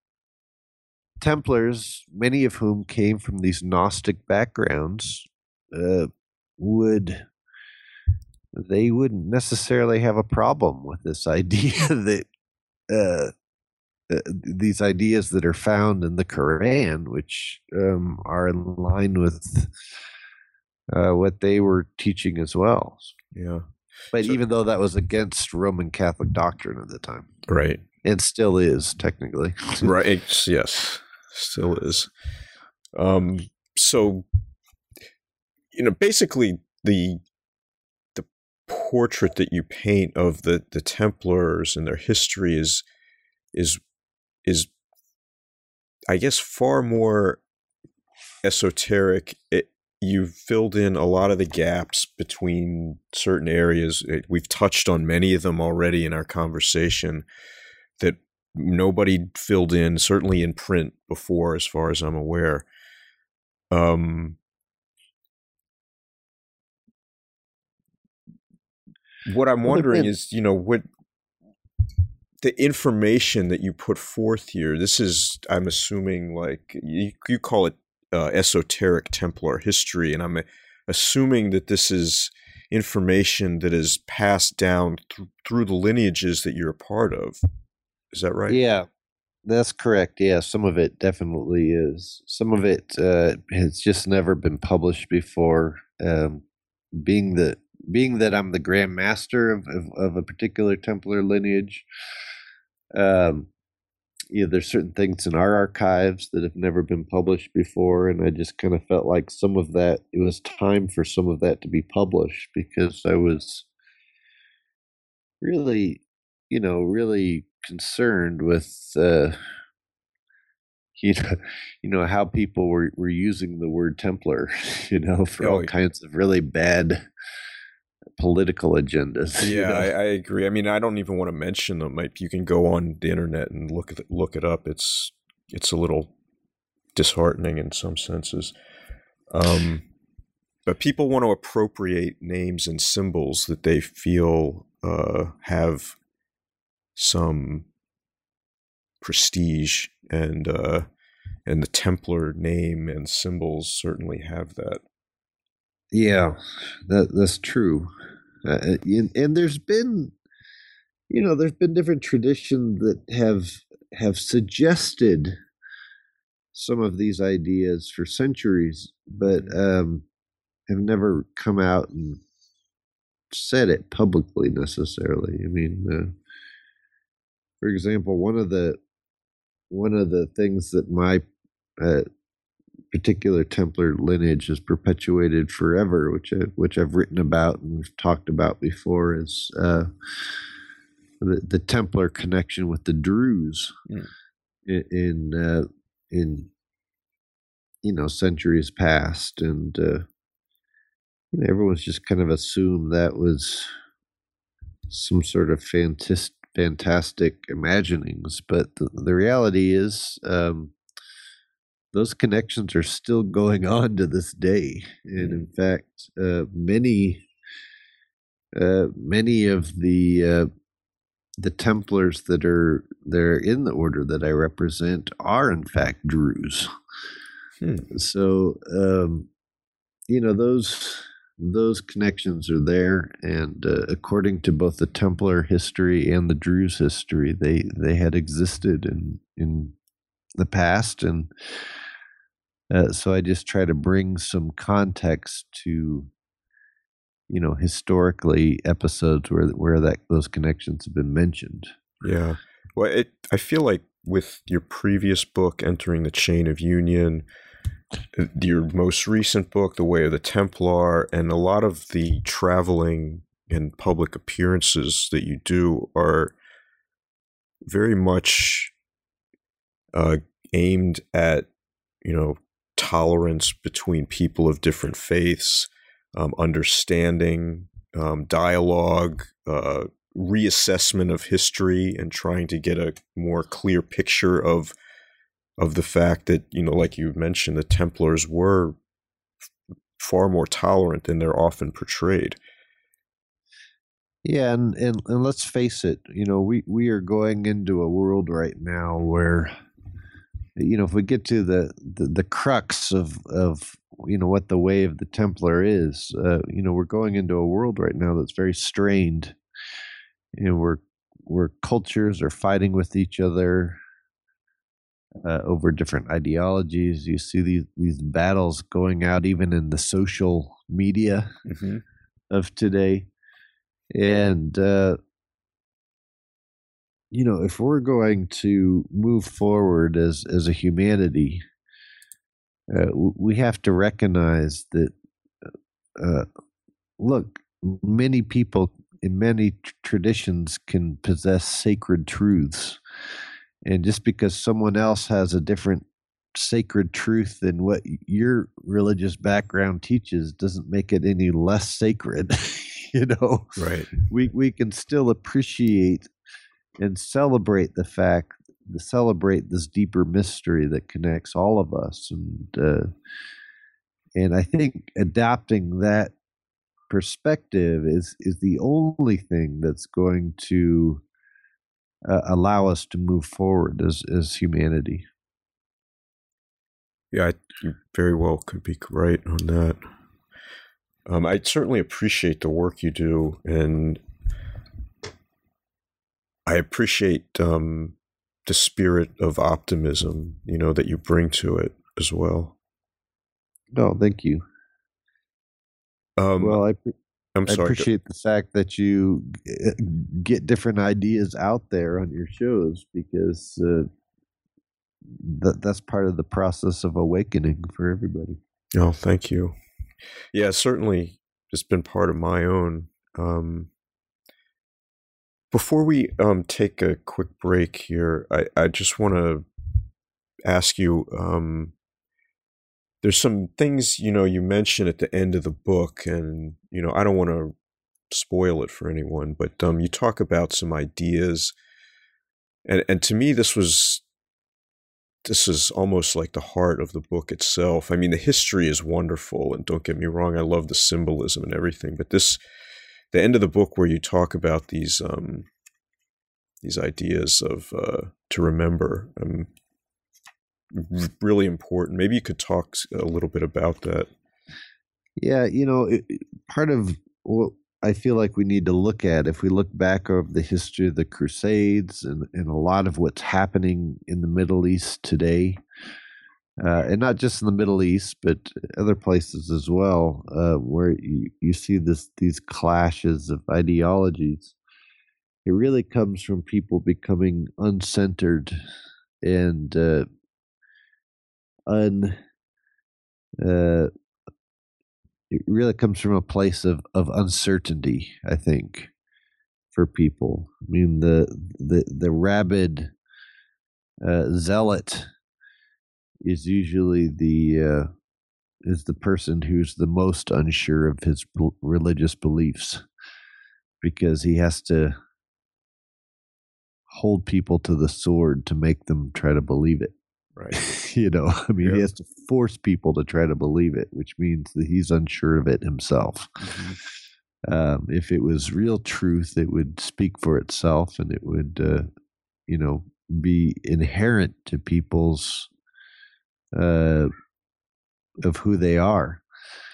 Templars, many of whom came from these Gnostic backgrounds, uh, would they wouldn't necessarily have a problem with this idea that. Uh, Uh, these ideas that are found in the Quran, which um, are in line with uh, what they were teaching as well. Yeah. But so, even though that was against Roman Catholic doctrine at the time. Right. And still is, technically. Right. Yes. Still is. Um, so, you know, basically the the portrait that you paint of the, the Templars and their history is is is I guess far more esoteric. It, you've filled in a lot of the gaps between certain areas. It, we've touched on many of them already in our conversation that nobody filled in, certainly in print before, as far as I'm aware. Um, what I'm wondering is, you know, what the information that you put forth here, this is, I'm assuming, like, you, you call it uh, esoteric Templar history, and I'm assuming that this is information that is passed down th- through the lineages that you're a part of. Is that right? Yeah, that's correct. Yeah, some of it definitely is. Some of it uh, has just never been published before. Um, being the being that I'm the Grand Master of, of, of a particular Templar lineage, um, you know, there's certain things in our archives that have never been published before, and I just kind of felt like some of that, it was time for some of that to be published, because I was really, you know, really concerned with, uh, you know, you know how people were, were using the word Templar, you know, for Oh, all kinds of really bad political agendas. Yeah, you know? I, I agree. I mean, I don't even want to mention them. Like, you can go on the internet and look at it, look it up. It's it's a little disheartening in some senses. Um, but people want to appropriate names and symbols that they feel uh, have some prestige, and uh, and the Templar name and symbols certainly have that. Yeah, that that's true. Uh, and, and there's been, you know, there's been different traditions that have have suggested some of these ideas for centuries, but um, have never come out and said it publicly necessarily. I mean, uh, for example, one of the one of the things that my uh, particular Templar lineage has perpetuated forever, which I, which I've written about and we've talked about before, is uh, the, the Templar connection with the Druze mm. in in, uh, in you know centuries past, and uh, you know, everyone's just kind of assumed that was some sort of fantastic fantastic imaginings, but the, the reality is. Um, Those connections are still going on to this day, and in fact, uh, many, uh, many of the uh, the Templars that are they're in the order that I represent are in fact Druze. Hmm. So, um, you know those those connections are there, and uh, according to both the Templar history and the Druze history, they they had existed in in the past, and. Uh, so I just try to bring some context to, you know, historically episodes where where that those connections have been mentioned. Yeah, well, it, I feel like with your previous book, Entering the Chain of Union, your most recent book, The Way of the Templar, and a lot of the traveling and public appearances that you do are very much uh, aimed at, you know, tolerance between people of different faiths, um, understanding, um, dialogue, uh, reassessment of history, and trying to get a more clear picture of of the fact that, you know, like you mentioned, the Templars were f- far more tolerant than they're often portrayed. Yeah, and, and, and let's face it, you know, we, we are going into a world right now where, you know, if we get to the, the, the crux of, of, you know, what the way of the Templar is, uh, you know, we're going into a world right now that's very strained. You know, where, where cultures are fighting with each other uh, over different ideologies. You see these, these battles going out even in the social media mm-hmm. of today. And, uh, you know, if we're going to move forward as, as a humanity, uh, we have to recognize that, uh, look, many people in many t- traditions can possess sacred truths. And just because someone else has a different sacred truth than what your religious background teaches doesn't make it any less sacred. You know, right? We we can still appreciate and celebrate the fact, to celebrate this deeper mystery that connects all of us, and uh, and I think adopting that perspective is is the only thing that's going to uh, allow us to move forward as as humanity. Yeah, you very well could be right on that. Um, I certainly appreciate the work you do, and I appreciate um, the spirit of optimism, you know, that you bring to it as well. Oh, thank you. Um, well, I, I'm I sorry, appreciate the fact that you get different ideas out there on your shows, because uh, that that's part of the process of awakening for everybody. Oh, thank you. Yeah, certainly it's been part of my own. Um, before we um, take a quick break here, I, I just want to ask you, um, there's some things, you know, you mentioned at the end of the book, and, you know, I don't want to spoil it for anyone, but um, you talk about some ideas, and, and to me, this was, this is almost like the heart of the book itself. I mean, the history is wonderful, and don't get me wrong, I love the symbolism and everything, but this, the end of the book where you talk about these um, these ideas of uh, to remember, um, really important. Maybe you could talk a little bit about that. Yeah, you know, it, part of what I feel like we need to look at, if we look back over the history of the Crusades and, and a lot of what's happening in the Middle East today, uh, and not just in the Middle East, but other places as well, uh, where you, you see this these clashes of ideologies. It really comes from people becoming uncentered and uh, un. Uh, it really comes from a place of, of uncertainty, I think, for people. I mean, the the the rabid uh, zealot is usually the uh, is the person who's the most unsure of his religious beliefs, because he has to hold people to the sword to make them try to believe it. Right. You know, I mean, Yep. he has to force people to try to believe it, which means that he's unsure of it himself. Mm-hmm. Um, if it was real truth, it would speak for itself, and it would, uh, you know, be inherent to people's uh, of who they are.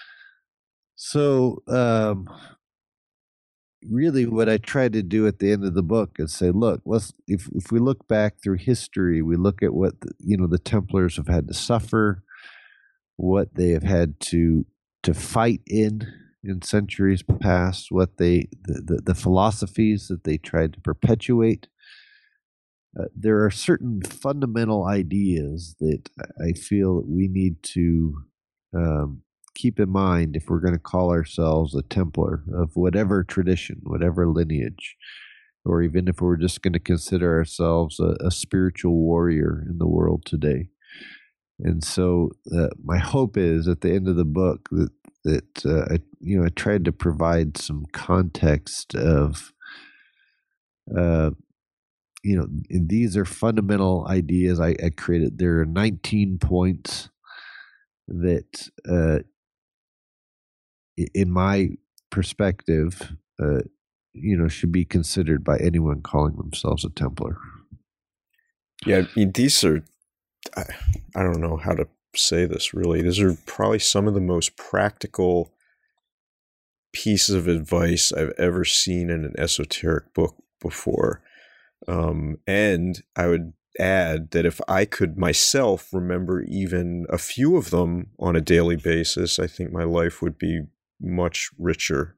So, um, really, what I tried to do at the end of the book is say, look, let's if if we look back through history, we look at what the, you know the Templars have had to suffer, what they have had to to fight in in centuries past, what they the the, the philosophies that they tried to perpetuate. Uh, there are certain fundamental ideas that I feel that we need to um, keep in mind if we're going to call ourselves a Templar of whatever tradition, whatever lineage, or even if we're just going to consider ourselves a, a spiritual warrior in the world today. And so, uh, my hope is at the end of the book that that uh, I, you know, I tried to provide some context of. Uh, you know, these are fundamental ideas I, I created. There are nineteen points that, uh, in my perspective, uh, you know, should be considered by anyone calling themselves a Templar. Yeah, I mean, these are, I, I don't know how to say this really. These are probably some of the most practical pieces of advice I've ever seen in an esoteric book before. Um, and I would add that if I could myself remember even a few of them on a daily basis, I think my life would be much richer.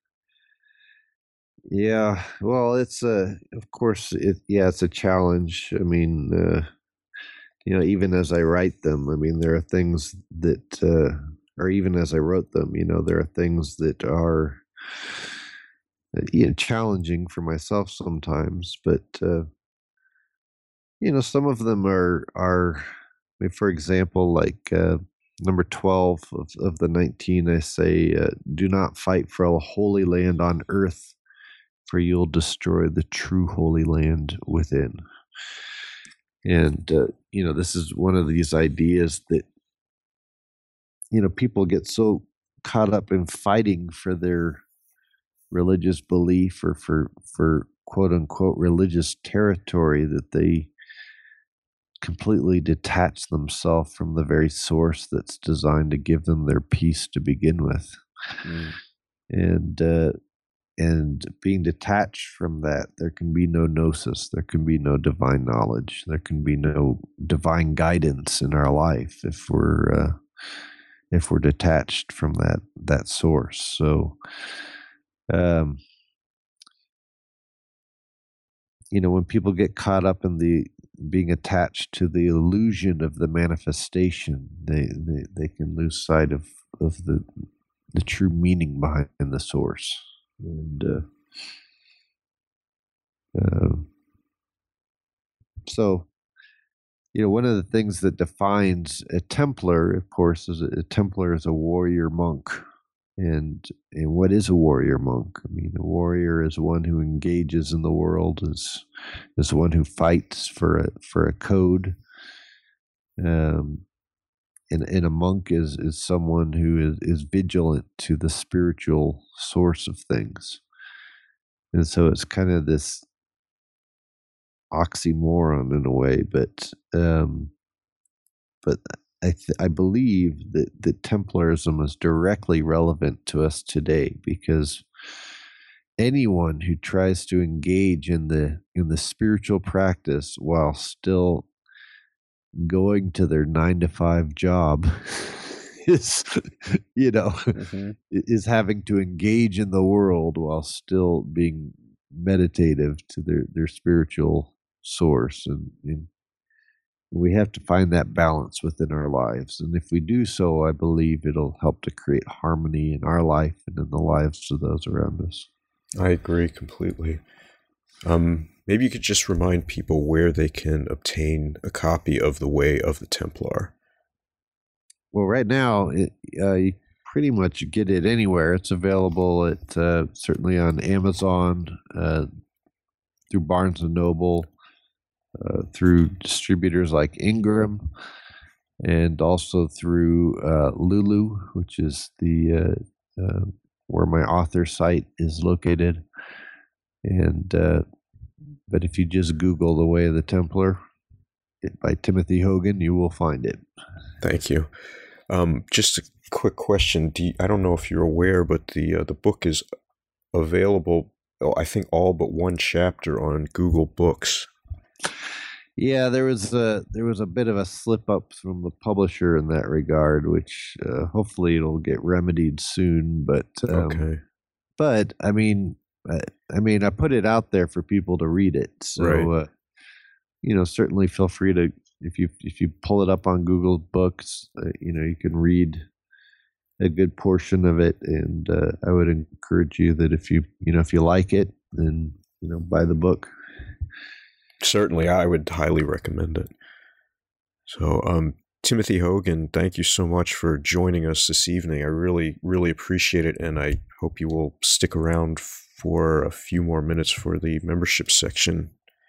Yeah, well, it's a, of course, it, yeah, it's a challenge. I mean, uh, you know, even as I write them, I mean, there are things that, uh, or even as I wrote them, you know, there are things that are, you know, challenging for myself sometimes, but, uh, you know, some of them are, are, I mean, for example, like, uh, number twelve of, of the nineteen, I say, uh, do not fight for a holy land on earth, for you'll destroy the true holy land within. And, uh, you know, this is one of these ideas that, you know, people get so caught up in fighting for their religious belief or for, for quote unquote religious territory that they completely detach themselves from the very source that's designed to give them their peace to begin with. Mm. And, uh, and being detached from that, there can be no gnosis, there can be no divine knowledge, there can be no divine guidance in our life if we're uh, if we're detached from that that source. So, um, you know, when people get caught up in the being attached to the illusion of the manifestation, they they, they can lose sight of of the the true meaning behind the source. And uh, uh, so, you know, one of the things that defines a Templar, of course, is a, a Templar is a warrior monk. And and what is a warrior monk? I mean, a warrior is one who engages in the world, is is one who fights for a for a code. Um, and, and a monk is is someone who is, is vigilant to the spiritual source of things. And so it's kind of this oxymoron in a way, but um, but I, th- I believe that, that Templarism is directly relevant to us today, because anyone who tries to engage in the in the spiritual practice while still going to their nine to five job is, you know, mm-hmm. is having to engage in the world while still being meditative to their, their spiritual source. And, and we have to find that balance within our lives. And if we do so, I believe it'll help to create harmony in our life and in the lives of those around us. I agree completely. Um, maybe you could just remind people where they can obtain a copy of The Way of the Templar. Well, right now, it, uh, you pretty much get it anywhere. It's available at uh, certainly on Amazon, uh, through Barnes and Noble, uh, through distributors like Ingram, and also through uh, Lulu, which is the uh, uh, where my author site is located. And uh, but if you just Google The Way of the Templar by Timothy Hogan, you will find it. Thank you. Um, just a quick question. Do you, I don't know if you're aware, but the uh, the book is available, oh, I think all but one chapter on Google Books. Yeah, there was a there was a bit of a slip up from the publisher in that regard, which uh, hopefully it'll get remedied soon. But um, okay. But I mean, I, I mean, I put it out there for people to read it. So, right. uh, you know, certainly feel free to. If you if you pull it up on Google Books, uh, you know, you can read a good portion of it, and uh, I would encourage you that if you you know if you like it, then you know buy the book. Certainly, I would highly recommend it. So, um, Timothy Hogan, thank you so much for joining us this evening. I really really appreciate it, and I hope you will stick around for a few more minutes for the membership section.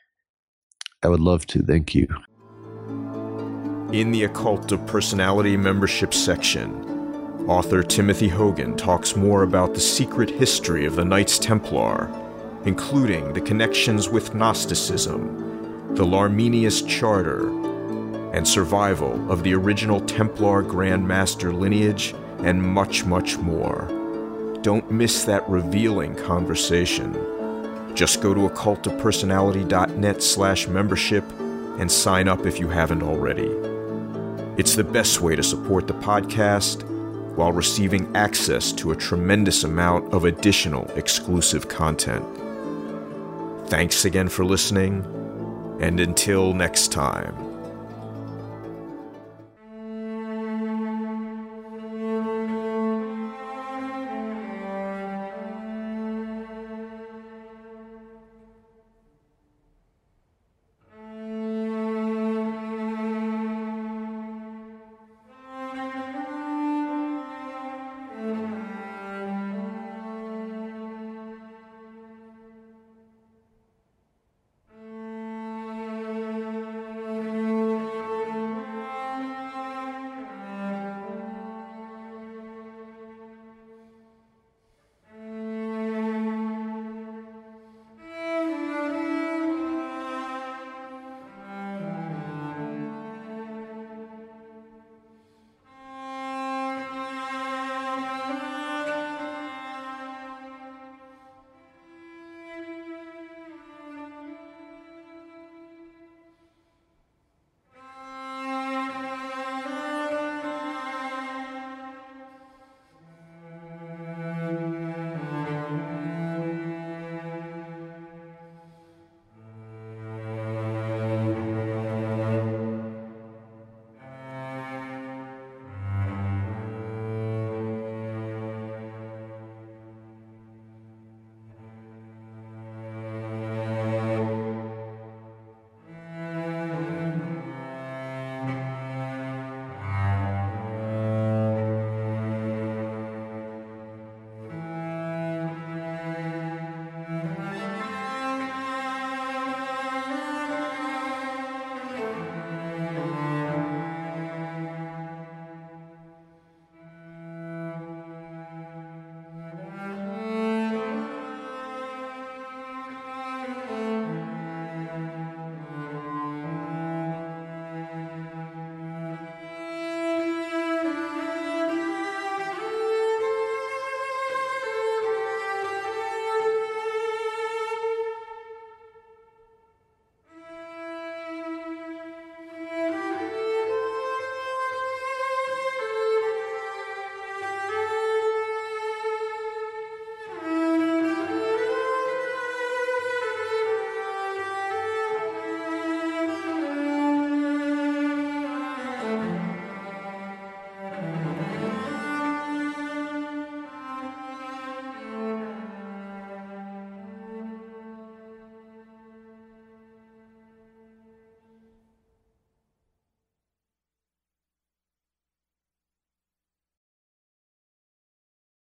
I would love to. Thank you. In the Occult of Personality membership section, author Timothy Hogan talks more about the secret history of the Knights Templar, including the connections with Gnosticism, the Larminius Charter, and survival of the original Templar Grand Master lineage, and much, much more. Don't miss that revealing conversation. Just go to occultofpersonality.net slash membership and sign up if you haven't already. It's the best way to support the podcast while receiving access to a tremendous amount of additional exclusive content. Thanks again for listening, and until next time.